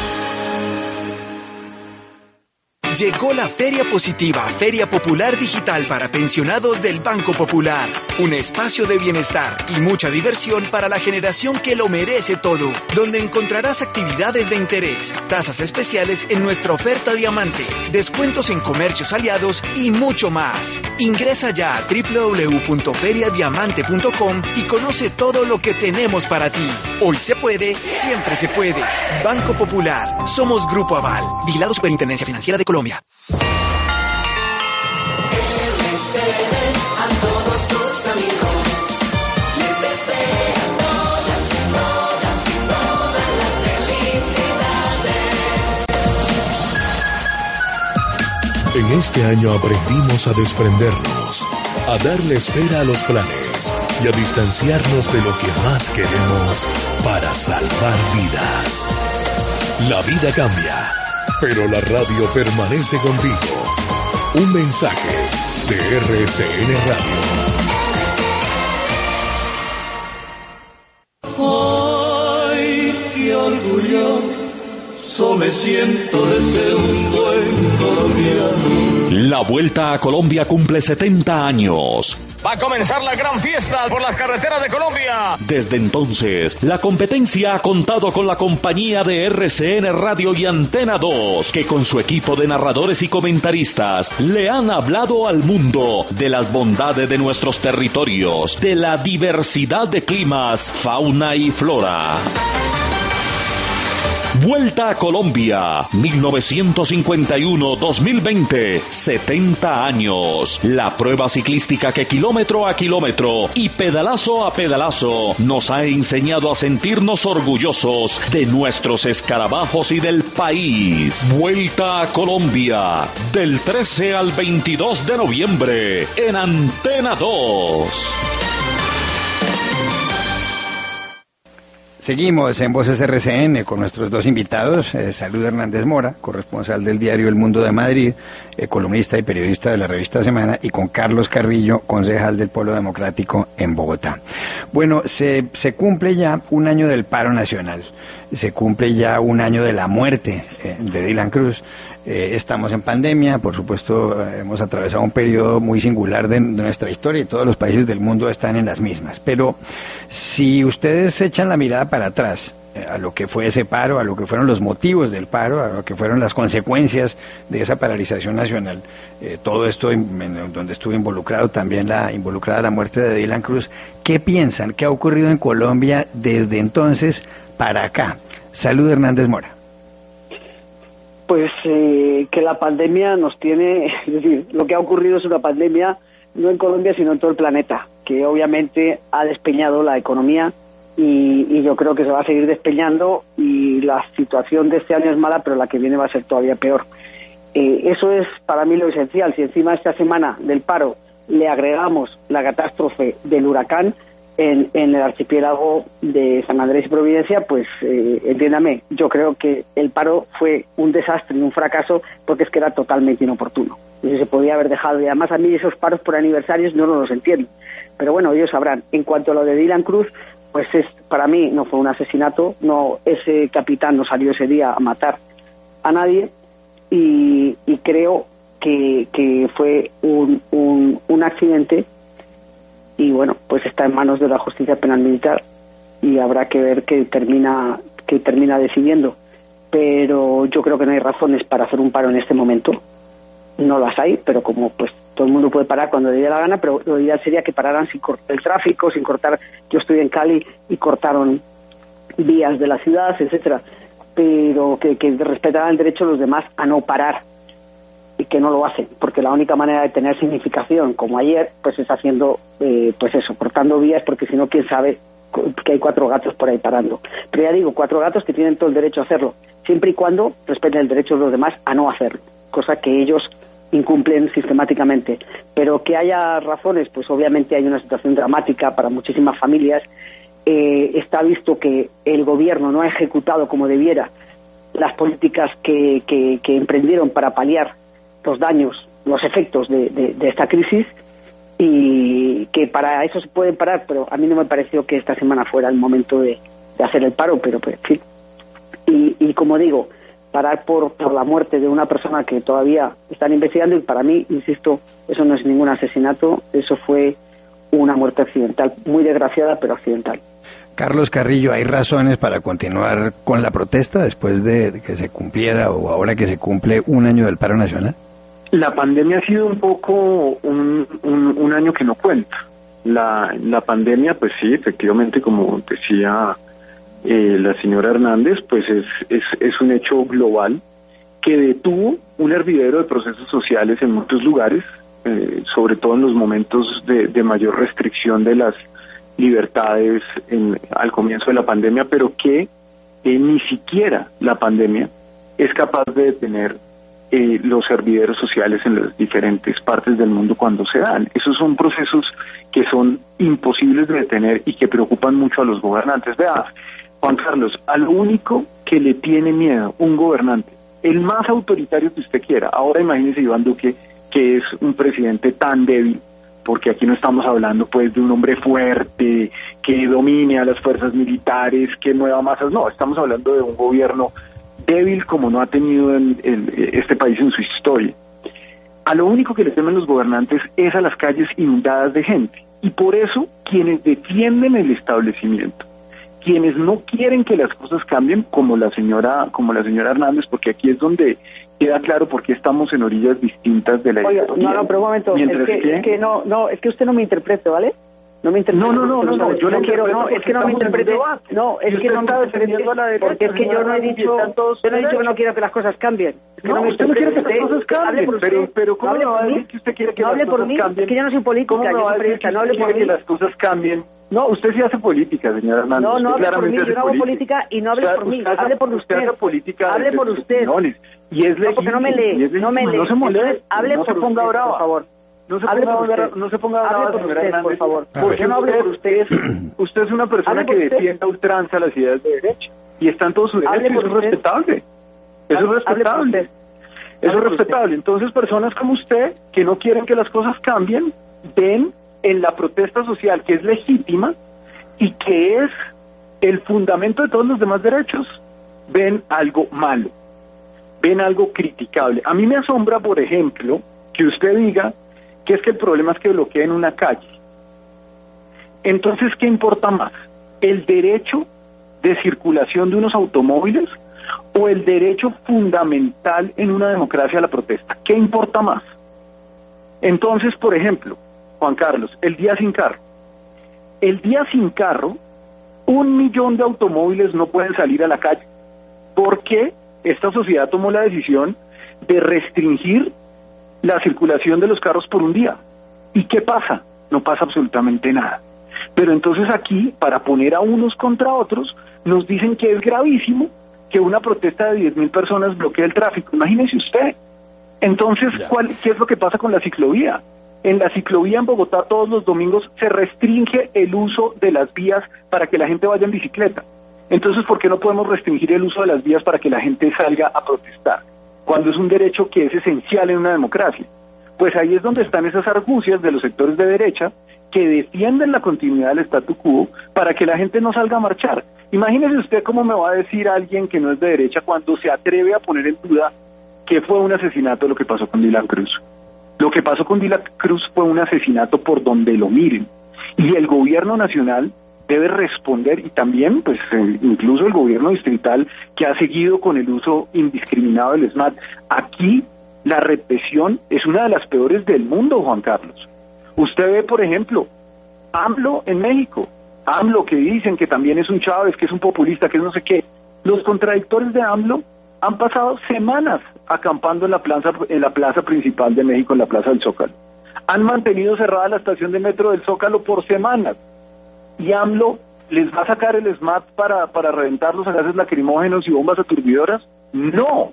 Llegó la Feria Positiva, Feria Popular Digital para pensionados del Banco Popular. Un espacio de bienestar y mucha diversión para la generación que lo merece todo, donde encontrarás actividades de interés, tasas especiales en nuestra oferta Diamante, descuentos en comercios aliados y mucho más. Ingresa ya a www.feriadiamante.com y conoce todo lo que tenemos para ti. Hoy se puede, siempre se puede. Banco Popular, somos Grupo Aval, vigilado Superintendencia Financiera de Colombia. A todos tus amigos les deseo todas las felicidades. En este año aprendimos a desprendernos, a darle espera a los planes y a distanciarnos de lo que más queremos para salvar vidas. La vida cambia, pero la radio permanece contigo. Un mensaje de RCN Radio. Ay, qué orgulloso me siento de ser un buen colombiano. La Vuelta a Colombia cumple 70 años. Va a comenzar la gran fiesta por las carreteras de Colombia. Desde entonces, la competencia ha contado con la compañía de RCN Radio y Antena 2, que con su equipo de narradores y comentaristas le han hablado al mundo de las bondades de nuestros territorios, de la diversidad de climas, fauna y flora. Vuelta a Colombia, 1951-2020, 70 años. La prueba ciclística que kilómetro a kilómetro y pedalazo a pedalazo nos ha enseñado a sentirnos orgullosos de nuestros escarabajos y del país. Vuelta a Colombia, del 13 al 22 de noviembre, en Antena 2. Seguimos en Voces RCN con nuestros dos invitados, Salud Hernández Mora, corresponsal del diario El Mundo de Madrid, columnista y periodista de la revista Semana, y con Carlos Carrillo, concejal del Polo Democrático en Bogotá. Bueno, se cumple ya un año del paro nacional, se cumple ya un año de la muerte de Dylan Cruz. Estamos en pandemia, por supuesto hemos atravesado un periodo muy singular de nuestra historia y todos los países del mundo están en las mismas, pero si ustedes echan la mirada para atrás a lo que fue ese paro, a lo que fueron los motivos del paro, a lo que fueron las consecuencias de esa paralización nacional, todo esto en donde estuvo involucrada la muerte de Dylan Cruz, ¿qué piensan? ¿Qué ha ocurrido en Colombia desde entonces para acá? Salud Hernández Mora. Pues que la pandemia nos tiene, es decir, lo que ha ocurrido es una pandemia no en Colombia sino en todo el planeta, que obviamente ha despeñado la economía y yo creo que se va a seguir despeñando, y la situación de este año es mala, pero la que viene va a ser todavía peor. Eso es para mí lo esencial. Si encima esta semana del paro le agregamos la catástrofe del huracán en el archipiélago de San Andrés y Providencia, pues entiéndame, yo creo que el paro fue un desastre y un fracaso porque es que era totalmente inoportuno. Y se podía haber dejado, y además a mí esos paros por aniversarios no los entiendo. Pero bueno, ellos sabrán. En cuanto a lo de Dylan Cruz, pues para mí no fue un asesinato, no, ese capitán no salió ese día a matar a nadie, y creo que fue un accidente. Y bueno, pues está en manos de la justicia penal militar y habrá que ver qué termina decidiendo. Pero yo creo que no hay razones para hacer un paro en este momento. No las hay, pero como pues todo el mundo puede parar cuando le dé la gana, pero lo ideal sería que pararan sin cortar el tráfico, sin cortar. Yo estoy en Cali y cortaron vías de la ciudad, etcétera, pero que respetaran el derecho de los demás a no parar, y que no lo hacen, porque la única manera de tener significación, como ayer, pues es haciendo, pues eso, cortando vías, porque si no, quién sabe que hay 4 gatos por ahí parando. Pero ya digo, 4 gatos que tienen todo el derecho a hacerlo, siempre y cuando respeten el derecho de los demás a no hacerlo, cosa que ellos incumplen sistemáticamente. Pero que haya razones, pues obviamente hay una situación dramática para muchísimas familias. Está visto que el gobierno no ha ejecutado como debiera las políticas que emprendieron para paliar los daños, los efectos de esta crisis, y que para eso se pueden parar, pero a mí no me pareció que esta semana fuera el momento de hacer el paro, pero pues, en fin. Y como digo, parar por la muerte de una persona que todavía están investigando, y para mí, insisto, eso no es ningún asesinato, eso fue una muerte accidental, muy desgraciada, pero accidental. Carlos Carrillo, ¿hay razones para continuar con la protesta después de que se cumpliera, o ahora que se cumple un año del paro nacional? La pandemia ha sido un poco un año que no cuenta. La pandemia, pues sí, efectivamente, como decía la señora Hernández, pues es un hecho global que detuvo un hervidero de procesos sociales en muchos lugares, sobre todo en los momentos de mayor restricción de las libertades al comienzo de la pandemia, pero que ni siquiera la pandemia es capaz de detener los hervideros sociales en las diferentes partes del mundo cuando se dan. Esos son procesos que son imposibles de detener y que preocupan mucho a los gobernantes. Vea, Juan Carlos, a lo único que le tiene miedo un gobernante, el más autoritario que usted quiera, ahora imagínese Iván Duque, que es un presidente tan débil, porque aquí no estamos hablando pues de un hombre fuerte, que domine a las fuerzas militares, que mueva masas, no, estamos hablando de un gobierno débil como no ha tenido este país en su historia. A lo único que le temen los gobernantes es a las calles inundadas de gente, y por eso quienes defienden el establecimiento, quienes no quieren que las cosas cambien, como la señora Hernández, porque aquí es donde queda claro por qué estamos en orillas distintas de la historia. No, pero un momento, es que usted no me interprete, ¿vale? No me interprete. No, yo no quiero, es que no me interprete. No, es que no me interprete, porque es que yo no he dicho que no quiero que las cosas cambien. No, usted no quiere que las cosas cambien, pero ¿cómo me va a decir que usted quiere que las cosas cambien? Es que yo no soy política, yo soy periodista, no hable por mí. Que las cosas cambien. No, usted sí hace política, señora Hernández. No hable por mí, yo no hago política y no hable por mí, hable por usted. Hable por usted. Y es legítimo. No, porque no me lee, no se moleste, hable por usted, por favor. No se ponga a hablar, señora Hernández, por favor. Porque no hable por usted. Usted es una persona que defiende a ultranza las ideas de derecha. Y está en todo su derecho, eso es respetable. Eso es respetable. Eso es respetable. Entonces, personas como usted, que no quieren que las cosas cambien, ven en la protesta social, que es legítima y que es el fundamento de todos los demás derechos, ven algo malo, ven algo criticable. A mí me asombra, por ejemplo, que usted diga que es que el problema es que bloqueen una calle. Entonces, ¿qué importa más? ¿El derecho de circulación de unos automóviles o el derecho fundamental en una democracia a la protesta? ¿Qué importa más? Entonces, por ejemplo, Juan Carlos, el día sin carro. El día sin carro, 1 millón de automóviles no pueden salir a la calle, porque esta sociedad tomó la decisión de restringir la circulación de los carros por un día. ¿Y qué pasa? No pasa absolutamente nada. Pero entonces aquí, para poner a unos contra otros, nos dicen que es gravísimo que una protesta de 10.000 personas bloquee el tráfico. Imagínese usted. Entonces, ¿qué es lo que pasa con la ciclovía? En la ciclovía en Bogotá todos los domingos se restringe el uso de las vías para que la gente vaya en bicicleta. Entonces, ¿por qué no podemos restringir el uso de las vías para que la gente salga a protestar? Cuando es un derecho que es esencial en una democracia. Pues ahí es donde están esas argucias de los sectores de derecha que defienden la continuidad del statu quo para que la gente no salga a marchar. Imagínese usted cómo me va a decir alguien que no es de derecha cuando se atreve a poner en duda que fue un asesinato lo que pasó con Dylan Cruz. Lo que pasó con Dylan Cruz fue un asesinato por donde lo miren. Y el gobierno nacional debe responder, y también pues incluso el gobierno distrital, que ha seguido con el uso indiscriminado del SMAT. Aquí la represión es una de las peores del mundo, Juan Carlos. Usted ve, por ejemplo, AMLO en México, AMLO que dicen que también es un Chávez, que es un populista, que es no sé qué. Los contradictores de AMLO han pasado semanas acampando en la plaza principal de México, en la Plaza del Zócalo. Han mantenido cerrada la estación de metro del Zócalo por semanas. ¿Y AMLO les va a sacar el SMAT para reventarlos a gases lacrimógenos y bombas aturdidoras? No.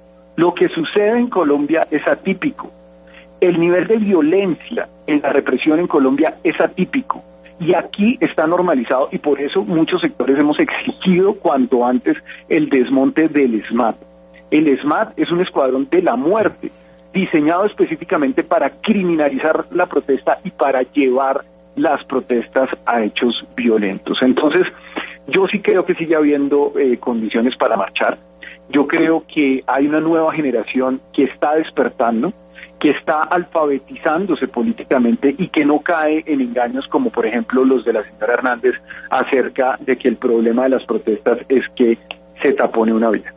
Lo que sucede en Colombia es atípico. El nivel de violencia en la represión en Colombia es atípico. Y aquí está normalizado, y por eso muchos sectores hemos exigido cuanto antes el desmonte del SMAT. El SMAT es un escuadrón de la muerte, diseñado específicamente para criminalizar la protesta y para llevar las protestas a hechos violentos. Entonces, yo sí creo que sigue habiendo condiciones para marchar. Yo creo que hay una nueva generación que está despertando, que está alfabetizándose políticamente y que no cae en engaños como por ejemplo los de la señora Hernández acerca de que el problema de las protestas es que se tapone una vía.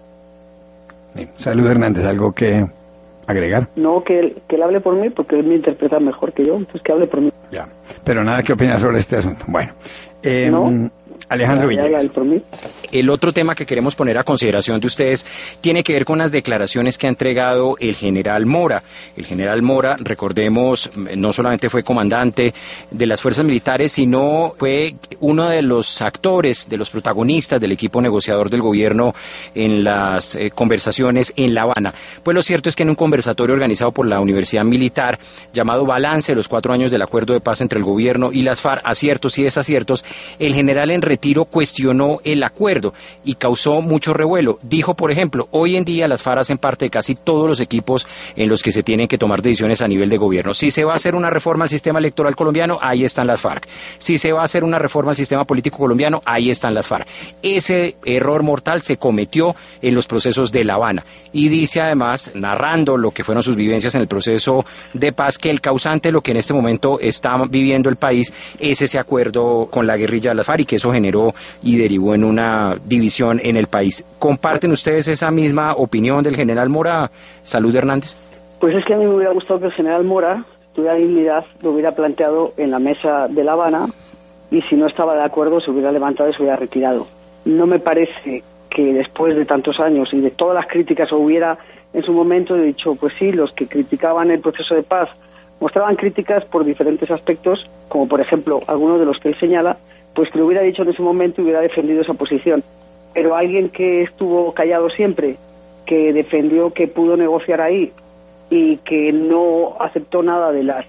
Salud, Hernández, ¿algo que agregar? No, que él hable por mí, porque él me interpreta mejor que yo, entonces que hable por mí. Ya, pero nada que opinar sobre este asunto. Bueno, ¿no? Alejandro Villegas. El otro tema que queremos poner a consideración de ustedes tiene que ver con las declaraciones que ha entregado el general Mora. El general Mora, recordemos, no solamente fue comandante de las fuerzas militares, sino fue uno de los actores, de los protagonistas del equipo negociador del gobierno en las conversaciones en La Habana. Pues lo cierto es que en un conversatorio organizado por la Universidad Militar, llamado Balance de los 4 años del acuerdo de paz entre el gobierno y las FARC, aciertos y desaciertos, el general en retiro cuestionó el acuerdo y causó mucho revuelo. Dijo, por ejemplo, hoy en día las FARC hacen parte de casi todos los equipos en los que se tienen que tomar decisiones a nivel de gobierno. Si se va a hacer una reforma al sistema electoral colombiano, ahí están las FARC. Si se va a hacer una reforma al sistema político colombiano, ahí están las FARC. Ese error mortal se cometió en los procesos de La Habana. Y dice además, narrando lo que fueron sus vivencias en el proceso de paz, que el causante de lo que en este momento está viviendo el país es ese acuerdo con la guerrilla de las FARC y que eso generó y derivó en una división en el país. ¿Comparten ustedes esa misma opinión del general Mora? Salud, Hernández. Pues es que a mí me hubiera gustado que el general Mora, tuviera dignidad, lo hubiera planteado en la mesa de La Habana, y si no estaba de acuerdo se hubiera levantado y se hubiera retirado. No me parece que después de tantos años y de todas las críticas hubiera en su momento dicho, pues sí, los que criticaban el proceso de paz mostraban críticas por diferentes aspectos, como por ejemplo algunos de los que él señala, pues que lo hubiera dicho en ese momento y hubiera defendido esa posición. Pero alguien que estuvo callado siempre, que defendió que pudo negociar ahí y que no aceptó nada de las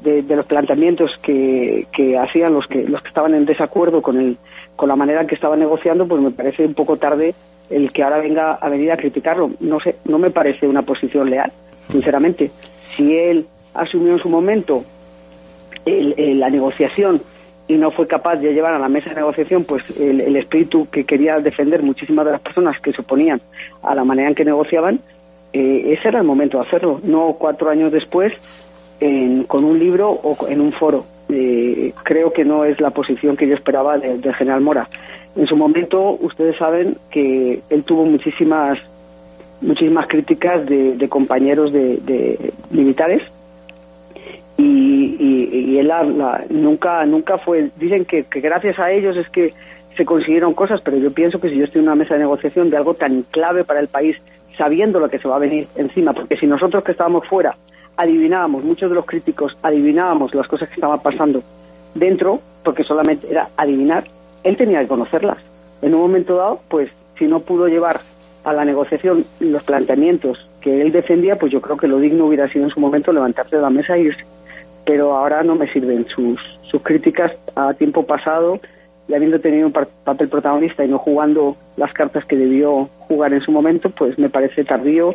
de los planteamientos que hacían los que estaban en desacuerdo con la manera en que estaban negociando, pues me parece un poco tarde el que ahora venga a venir a criticarlo. No sé, no me parece una posición leal, sinceramente. Si él asumió en su momento la negociación y no fue capaz de llevar a la mesa de negociación pues el espíritu que quería defender muchísimas de las personas que se oponían a la manera en que negociaban, ese era el momento de hacerlo, no 4 años después con un libro o en un foro. Creo que no es la posición que yo esperaba del general Mora. En su momento, ustedes saben que él tuvo muchísimas críticas de compañeros de militares y él nunca fue. Dicen que gracias a ellos es que se consiguieron cosas, pero yo pienso que si yo estoy en una mesa de negociación de algo tan clave para el país, sabiendo lo que se va a venir encima, porque si nosotros que estábamos fuera adivinábamos, muchos de los críticos adivinábamos las cosas que estaban pasando dentro, porque solamente era adivinar, él tenía que conocerlas. En un momento dado, pues si no pudo llevar a la negociación los planteamientos que él defendía, pues yo creo que lo digno hubiera sido en su momento levantarse de la mesa e irse. Pero ahora no me sirven sus críticas a tiempo pasado, y habiendo tenido un papel protagonista y no jugando las cartas que debió jugar en su momento, pues me parece tardío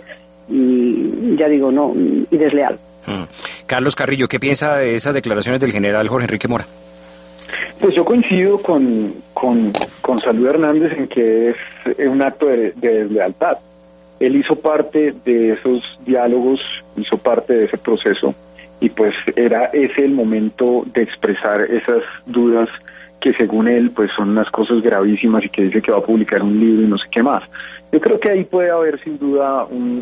y ya digo, no, y desleal. Carlos Carrillo, ¿qué piensa de esas declaraciones del general Jorge Enrique Mora? Pues yo coincido con Salud Hernández en que es un acto de deslealtad. Él hizo parte de esos diálogos, hizo parte de ese proceso, y pues era ese el momento de expresar esas dudas que según él pues son unas cosas gravísimas y que dice que va a publicar un libro y no sé qué más. Yo creo que ahí puede haber sin duda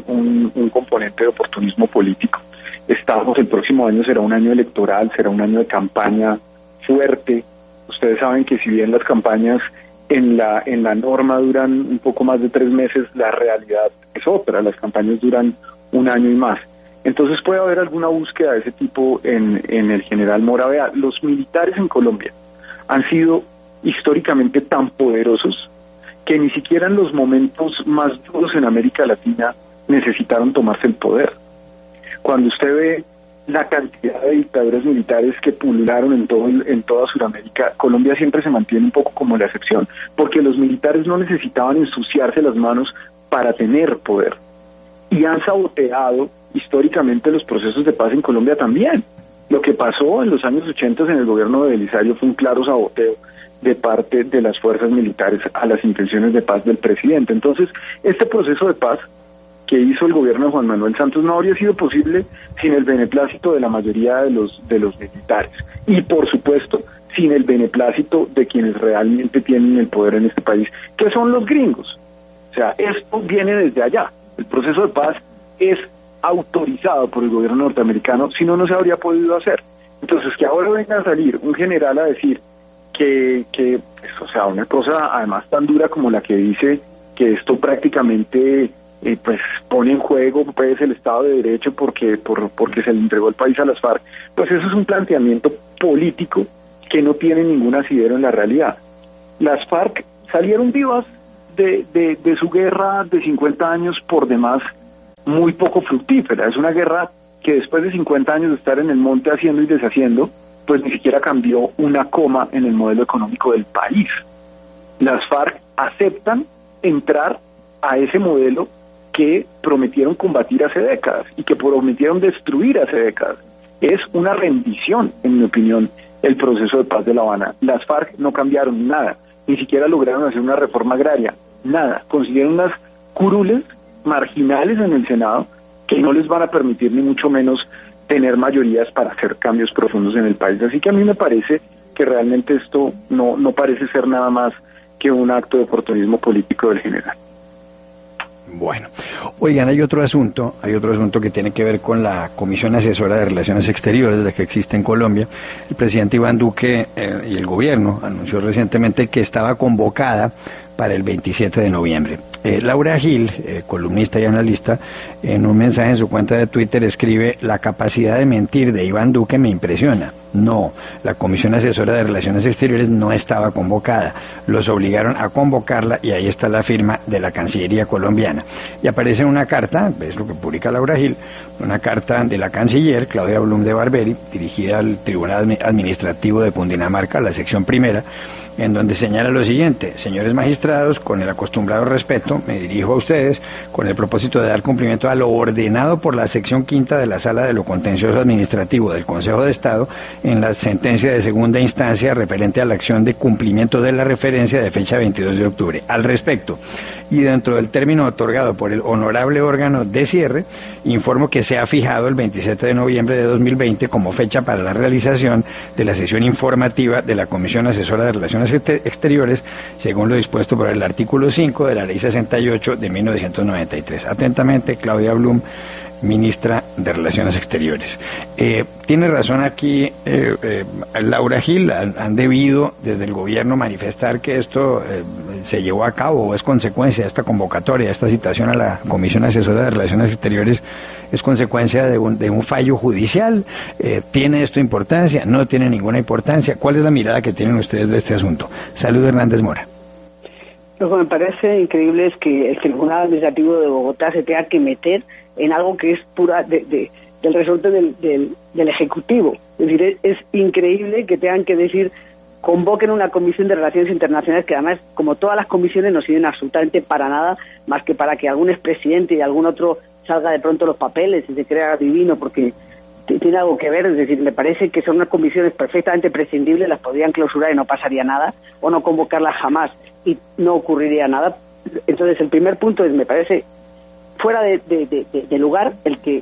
un componente de oportunismo político. El próximo año será un año electoral, será un año de campaña fuerte. Ustedes saben que si bien las campañas en la norma duran un poco más de 3 meses, la realidad es otra, las campañas duran 1 año y más. Entonces puede haber alguna búsqueda de ese tipo en el general Mora. Vea, los militares en Colombia han sido históricamente tan poderosos que ni siquiera en los momentos más duros en América Latina necesitaron tomarse el poder. Cuando usted ve la cantidad de dictaduras militares que pulularon en toda Sudamérica, Colombia siempre se mantiene un poco como la excepción, porque los militares no necesitaban ensuciarse las manos para tener poder. Y han saboteado históricamente los procesos de paz en Colombia también. Lo que pasó en los años 80 en el gobierno de Belisario fue un claro saboteo de parte de las fuerzas militares a las intenciones de paz del presidente. Entonces, este proceso de paz que hizo el gobierno de Juan Manuel Santos no habría sido posible sin el beneplácito de la mayoría de los militares y, por supuesto, sin el beneplácito de quienes realmente tienen el poder en este país, que son los gringos. O sea, esto viene desde allá. El proceso de paz es autorizado por el gobierno norteamericano, si no, no se habría podido hacer. Entonces, que ahora venga a salir un general a decir que o sea, una cosa además tan dura como la que dice que esto prácticamente pues pone en juego pues el Estado de Derecho porque se le entregó el país a las FARC, pues eso es un planteamiento político que no tiene ningún asidero en la realidad. Las FARC salieron vivas de su guerra de 50 años, por demás muy poco fructífera. Es una guerra que después de 50 años de estar en el monte haciendo y deshaciendo, pues ni siquiera cambió una coma en el modelo económico del país. Las FARC aceptan entrar a ese modelo que prometieron combatir hace décadas y que prometieron destruir hace décadas. Es una rendición, en mi opinión, el proceso de paz de La Habana. Las FARC no cambiaron nada, ni siquiera lograron hacer una reforma agraria, nada. Consiguieron unas curules marginales en el Senado que no les van a permitir ni mucho menos tener mayorías para hacer cambios profundos en el país. Así que a mí me parece que realmente esto no parece ser nada más que un acto de oportunismo político del general. Bueno, oigan, hay otro asunto que tiene que ver con la Comisión Asesora de Relaciones Exteriores, la que existe en Colombia. El presidente Iván Duque y el gobierno anunció recientemente que estaba convocada para el 27 de noviembre. Laura Gil, columnista y analista, en un mensaje en su cuenta de Twitter escribe: la capacidad de mentir de Iván Duque me impresiona. No, la Comisión Asesora de Relaciones Exteriores no estaba convocada, los obligaron a convocarla y ahí está la firma de la Cancillería colombiana. Y aparece una carta, es lo que publica Laura Gil, una carta de la canciller Claudia Blum de Barberi, dirigida al Tribunal Administrativo de Cundinamarca, la sección primera, en donde señala lo siguiente: señores magistrados, con el acostumbrado respeto, me dirijo a ustedes con el propósito de dar cumplimiento a lo ordenado por la sección quinta de la Sala de lo Contencioso Administrativo del Consejo de Estado en la sentencia de segunda instancia referente a la acción de cumplimiento de la referencia de fecha 22 de octubre. Al respecto, y dentro del término otorgado por el honorable órgano de cierre, informo que se ha fijado el 27 de noviembre de 2020 como fecha para la realización de la sesión informativa de la Comisión Asesora de Relaciones Exteriores, según lo dispuesto por el artículo 5 de la Ley 68 de 1993. Atentamente, Claudia Blum, ministra de Relaciones Exteriores. Tiene razón aquí Laura Gil, han debido desde el gobierno manifestar que esto se llevó a cabo o es consecuencia de esta convocatoria, esta citación a la Comisión Asesora de Relaciones Exteriores, es consecuencia de un fallo judicial. ¿Tiene esto importancia? ¿No tiene ninguna importancia? ¿Cuál es la mirada que tienen ustedes de este asunto? Salud, Hernández Mora. Lo que me parece increíble es que el Tribunal Administrativo de Bogotá se tenga que meter en algo que es pura del resorte del Ejecutivo. Es decir, es increíble que tengan que decir: convoquen una comisión de relaciones internacionales, que además, como todas las comisiones, no sirven absolutamente para nada, más que para que algún expresidente y algún otro salga de pronto los papeles y se crea divino, porque tiene algo que ver. Es decir, me parece que son unas comisiones perfectamente prescindibles, las podrían clausurar y no pasaría nada, o no convocarlas jamás y no ocurriría nada. Entonces, el primer punto es, me parece fuera de lugar el que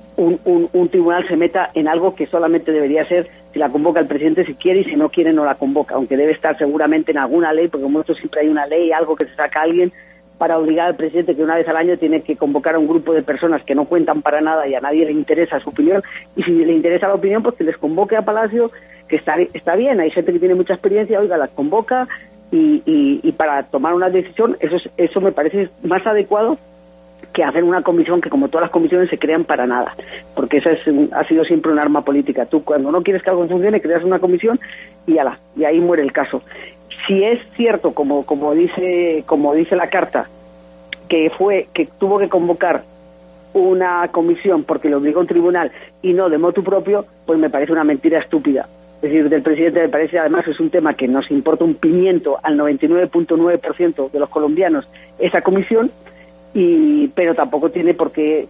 un tribunal se meta en algo que solamente debería ser si la convoca el presidente si quiere, y si no quiere no la convoca, aunque debe estar seguramente en alguna ley, porque como esto siempre hay una ley, algo que se saca a alguien para obligar al presidente que una vez al año tiene que convocar a un grupo de personas que no cuentan para nada y a nadie le interesa su opinión, y si le interesa la opinión, pues que les convoque a Palacio, que está bien, hay gente que tiene mucha experiencia, oiga, las convoca y para tomar una decisión. Eso me parece más adecuado que hacer una comisión que, como todas las comisiones, se crean para nada, porque esa ha sido siempre un arma política. Tú, cuando no quieres que algo funcione, creas una comisión y ahí muere el caso. Si es cierto, como dice la carta, que tuvo que convocar una comisión porque lo obligó un tribunal y no de motu propio, pues me parece una mentira estúpida. Es decir, del presidente me parece, además, es un tema que nos importa un pimiento al 99.9% de los colombianos esa comisión, pero tampoco tiene por qué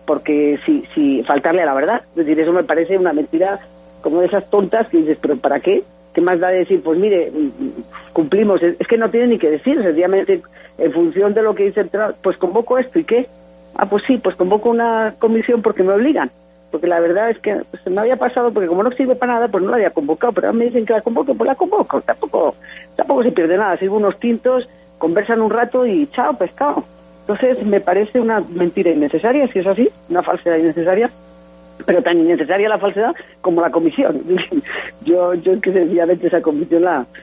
si faltarle a la verdad. Es decir, eso me parece una mentira como de esas tontas que dices, pero ¿para qué? ¿Qué más da de decir? Pues mire, cumplimos. Es que no tiene ni que decir, sencillamente, en función de lo que dice el tribunal, pues convoco esto, ¿y qué? Pues sí, pues convoco una comisión porque me obligan. Porque la verdad es que pues, me había pasado, porque como no sirve para nada, pues no la había convocado, pero ahora me dicen que la convoque, pues la convoco. Tampoco se pierde nada, sirvo unos tintos, conversan un rato y chao, pescado. Entonces me parece una mentira innecesaria, si es así, una falsedad innecesaria, pero tan innecesaria la falsedad como la comisión. Yo es que sencillamente esa comisión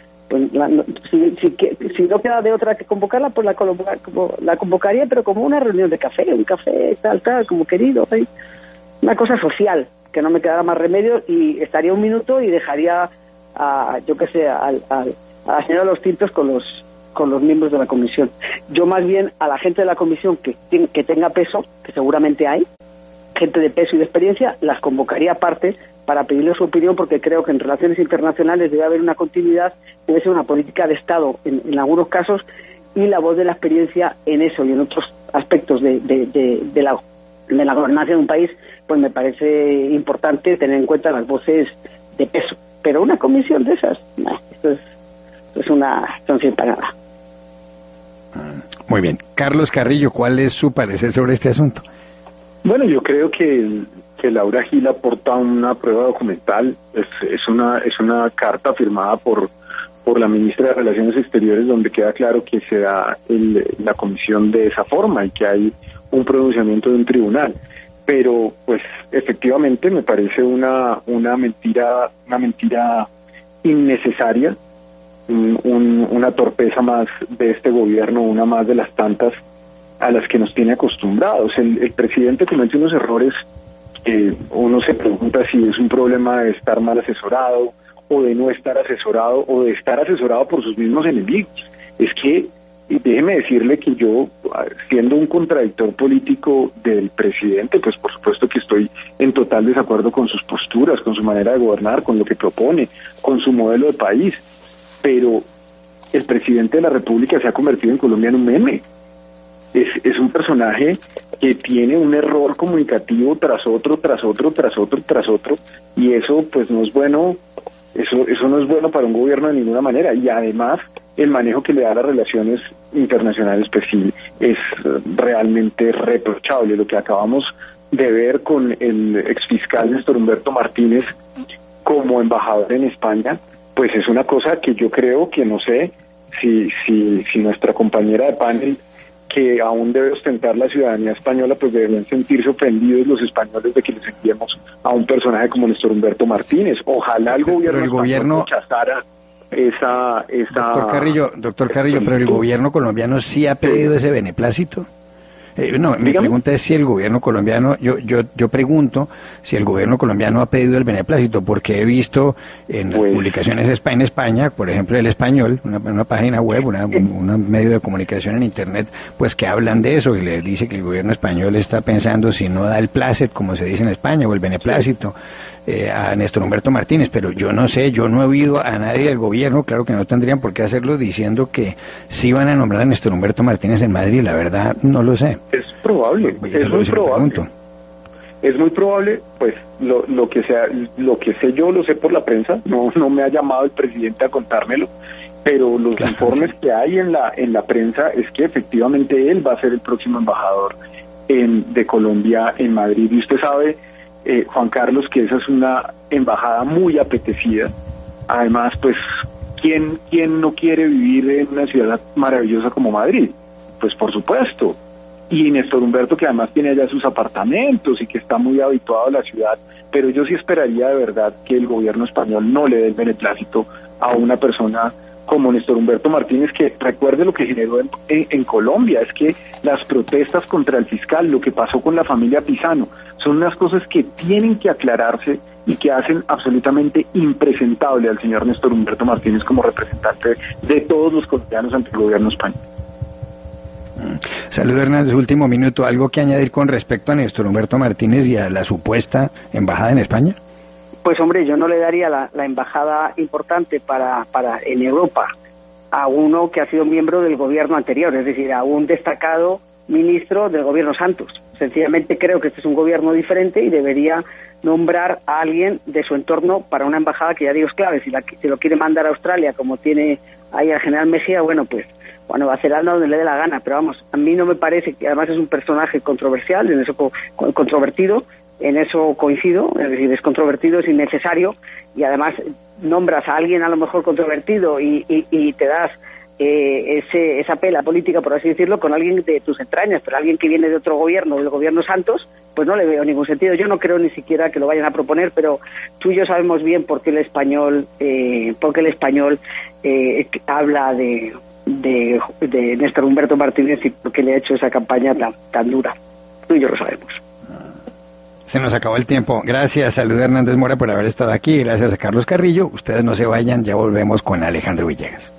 si no queda de otra que convocarla, pues la convocaría, pero como una reunión de café, un café tal, como querido, ¿sí? Una cosa social, que no me quedara más remedio, y estaría un minuto y dejaría a la señora Los Tintos con los miembros de la comisión. Yo más bien a la gente de la comisión que tenga peso, que seguramente hay, gente de peso y de experiencia, las convocaría aparte para pedirle su opinión, porque creo que en relaciones internacionales debe haber una continuidad, debe ser una política de Estado en algunos casos, y la voz de la experiencia en eso y en otros aspectos de la gobernancia de un país, pues me parece importante tener en cuenta las voces de peso. Pero una comisión de esas, esto es una sanción para nada. Muy bien. Carlos Carrillo, ¿cuál es su parecer sobre este asunto? Bueno, yo creo que Laura Gil aporta una prueba documental. Es una carta firmada por la ministra de Relaciones Exteriores, donde queda claro que se da la comisión de esa forma y que hay un pronunciamiento de un tribunal. Pero, pues, efectivamente me parece una mentira innecesaria, una torpeza más de este gobierno, una más de las tantas a las que nos tiene acostumbrados. El presidente comete unos errores que uno se pregunta si es un problema de estar mal asesorado o de no estar asesorado o de estar asesorado por sus mismos enemigos. Es que, y déjeme decirle que yo, siendo un contradictor político del presidente, pues por supuesto que estoy en total desacuerdo con sus posturas, con su manera de gobernar, con lo que propone, con su modelo de país, pero el presidente de la República se ha convertido en Colombia en un meme. Es un personaje que tiene un error comunicativo tras otro, y eso pues no es bueno, eso no es bueno para un gobierno de ninguna manera, y además el manejo que le da a las relaciones internacionales pues sí es realmente reprochable. Lo que acabamos de ver con el exfiscal Néstor Humberto Martínez como embajador en España, pues es una cosa que yo creo que no sé si nuestra compañera de panel, que aún debe ostentar la ciudadanía española, pues deberían sentirse ofendidos los españoles de que les enviemos a un personaje como Néstor Humberto Martínez. Ojalá el gobierno rechazara esa... Doctor Carrillo, pero el gobierno colombiano sí ha pedido ese beneplácito. Mi pregunta es si el gobierno colombiano, yo pregunto si el gobierno colombiano ha pedido el beneplácito, porque he visto en las publicaciones en España, por ejemplo El Español, una página web, un medio de comunicación en internet, pues que hablan de eso y les dice que el gobierno español está pensando si no da el plácet, como se dice en España, o el beneplácito a Néstor Humberto Martínez, pero yo no sé, yo no he oído a nadie del gobierno, claro que no tendrían por qué hacerlo, diciendo que sí van a nombrar a Néstor Humberto Martínez en Madrid. La verdad no lo sé. Es probable, es muy probable, pues lo que sé yo lo sé por la prensa, no me ha llamado el presidente a contármelo, pero los informes que hay en la prensa es que efectivamente él va a ser el próximo embajador de Colombia en Madrid, y usted sabe, Juan Carlos, que esa es una embajada muy apetecida. Además, pues, ¿quién no quiere vivir en una ciudad maravillosa como Madrid? Pues por supuesto. Y Néstor Humberto, que además tiene allá sus apartamentos y que está muy habituado a la ciudad, pero yo sí esperaría de verdad que el gobierno español no le dé el beneplácito a una persona como Néstor Humberto Martínez, que recuerde lo que generó en Colombia, es que las protestas contra el fiscal, lo que pasó con la familia Pisano, son unas cosas que tienen que aclararse y que hacen absolutamente impresentable al señor Néstor Humberto Martínez como representante de todos los colombianos ante el gobierno español. Salud Hernández, último minuto, ¿algo que añadir con respecto a Néstor Humberto Martínez y a la supuesta embajada en España? Pues hombre, yo no le daría la embajada importante para en Europa a uno que ha sido miembro del gobierno anterior, es decir, a un destacado ministro del gobierno Santos. Sencillamente creo que este es un gobierno diferente y debería nombrar a alguien de su entorno para una embajada que ya digo es clave. Si lo quiere mandar a Australia, como tiene ahí al general Mejía, bueno, va a ser algo donde le dé la gana, pero vamos, a mí no me parece que además es un personaje controversial, en eso controvertido, en eso coincido, es decir, es controvertido, es innecesario, y además nombras a alguien a lo mejor controvertido y te das esa pela política, por así decirlo, con alguien de tus entrañas, pero alguien que viene de otro gobierno, del gobierno Santos, pues no le veo ningún sentido. Yo no creo ni siquiera que lo vayan a proponer, pero tú y yo sabemos bien por qué el español habla de Néstor Humberto Martínez y por qué le ha hecho esa campaña tan dura. Tú y yo lo sabemos. Se nos acabó el tiempo. Gracias, Salud Hernández Mora, por haber estado aquí. Gracias a Carlos Carrillo. Ustedes no se vayan, ya volvemos con Alejandro Villegas.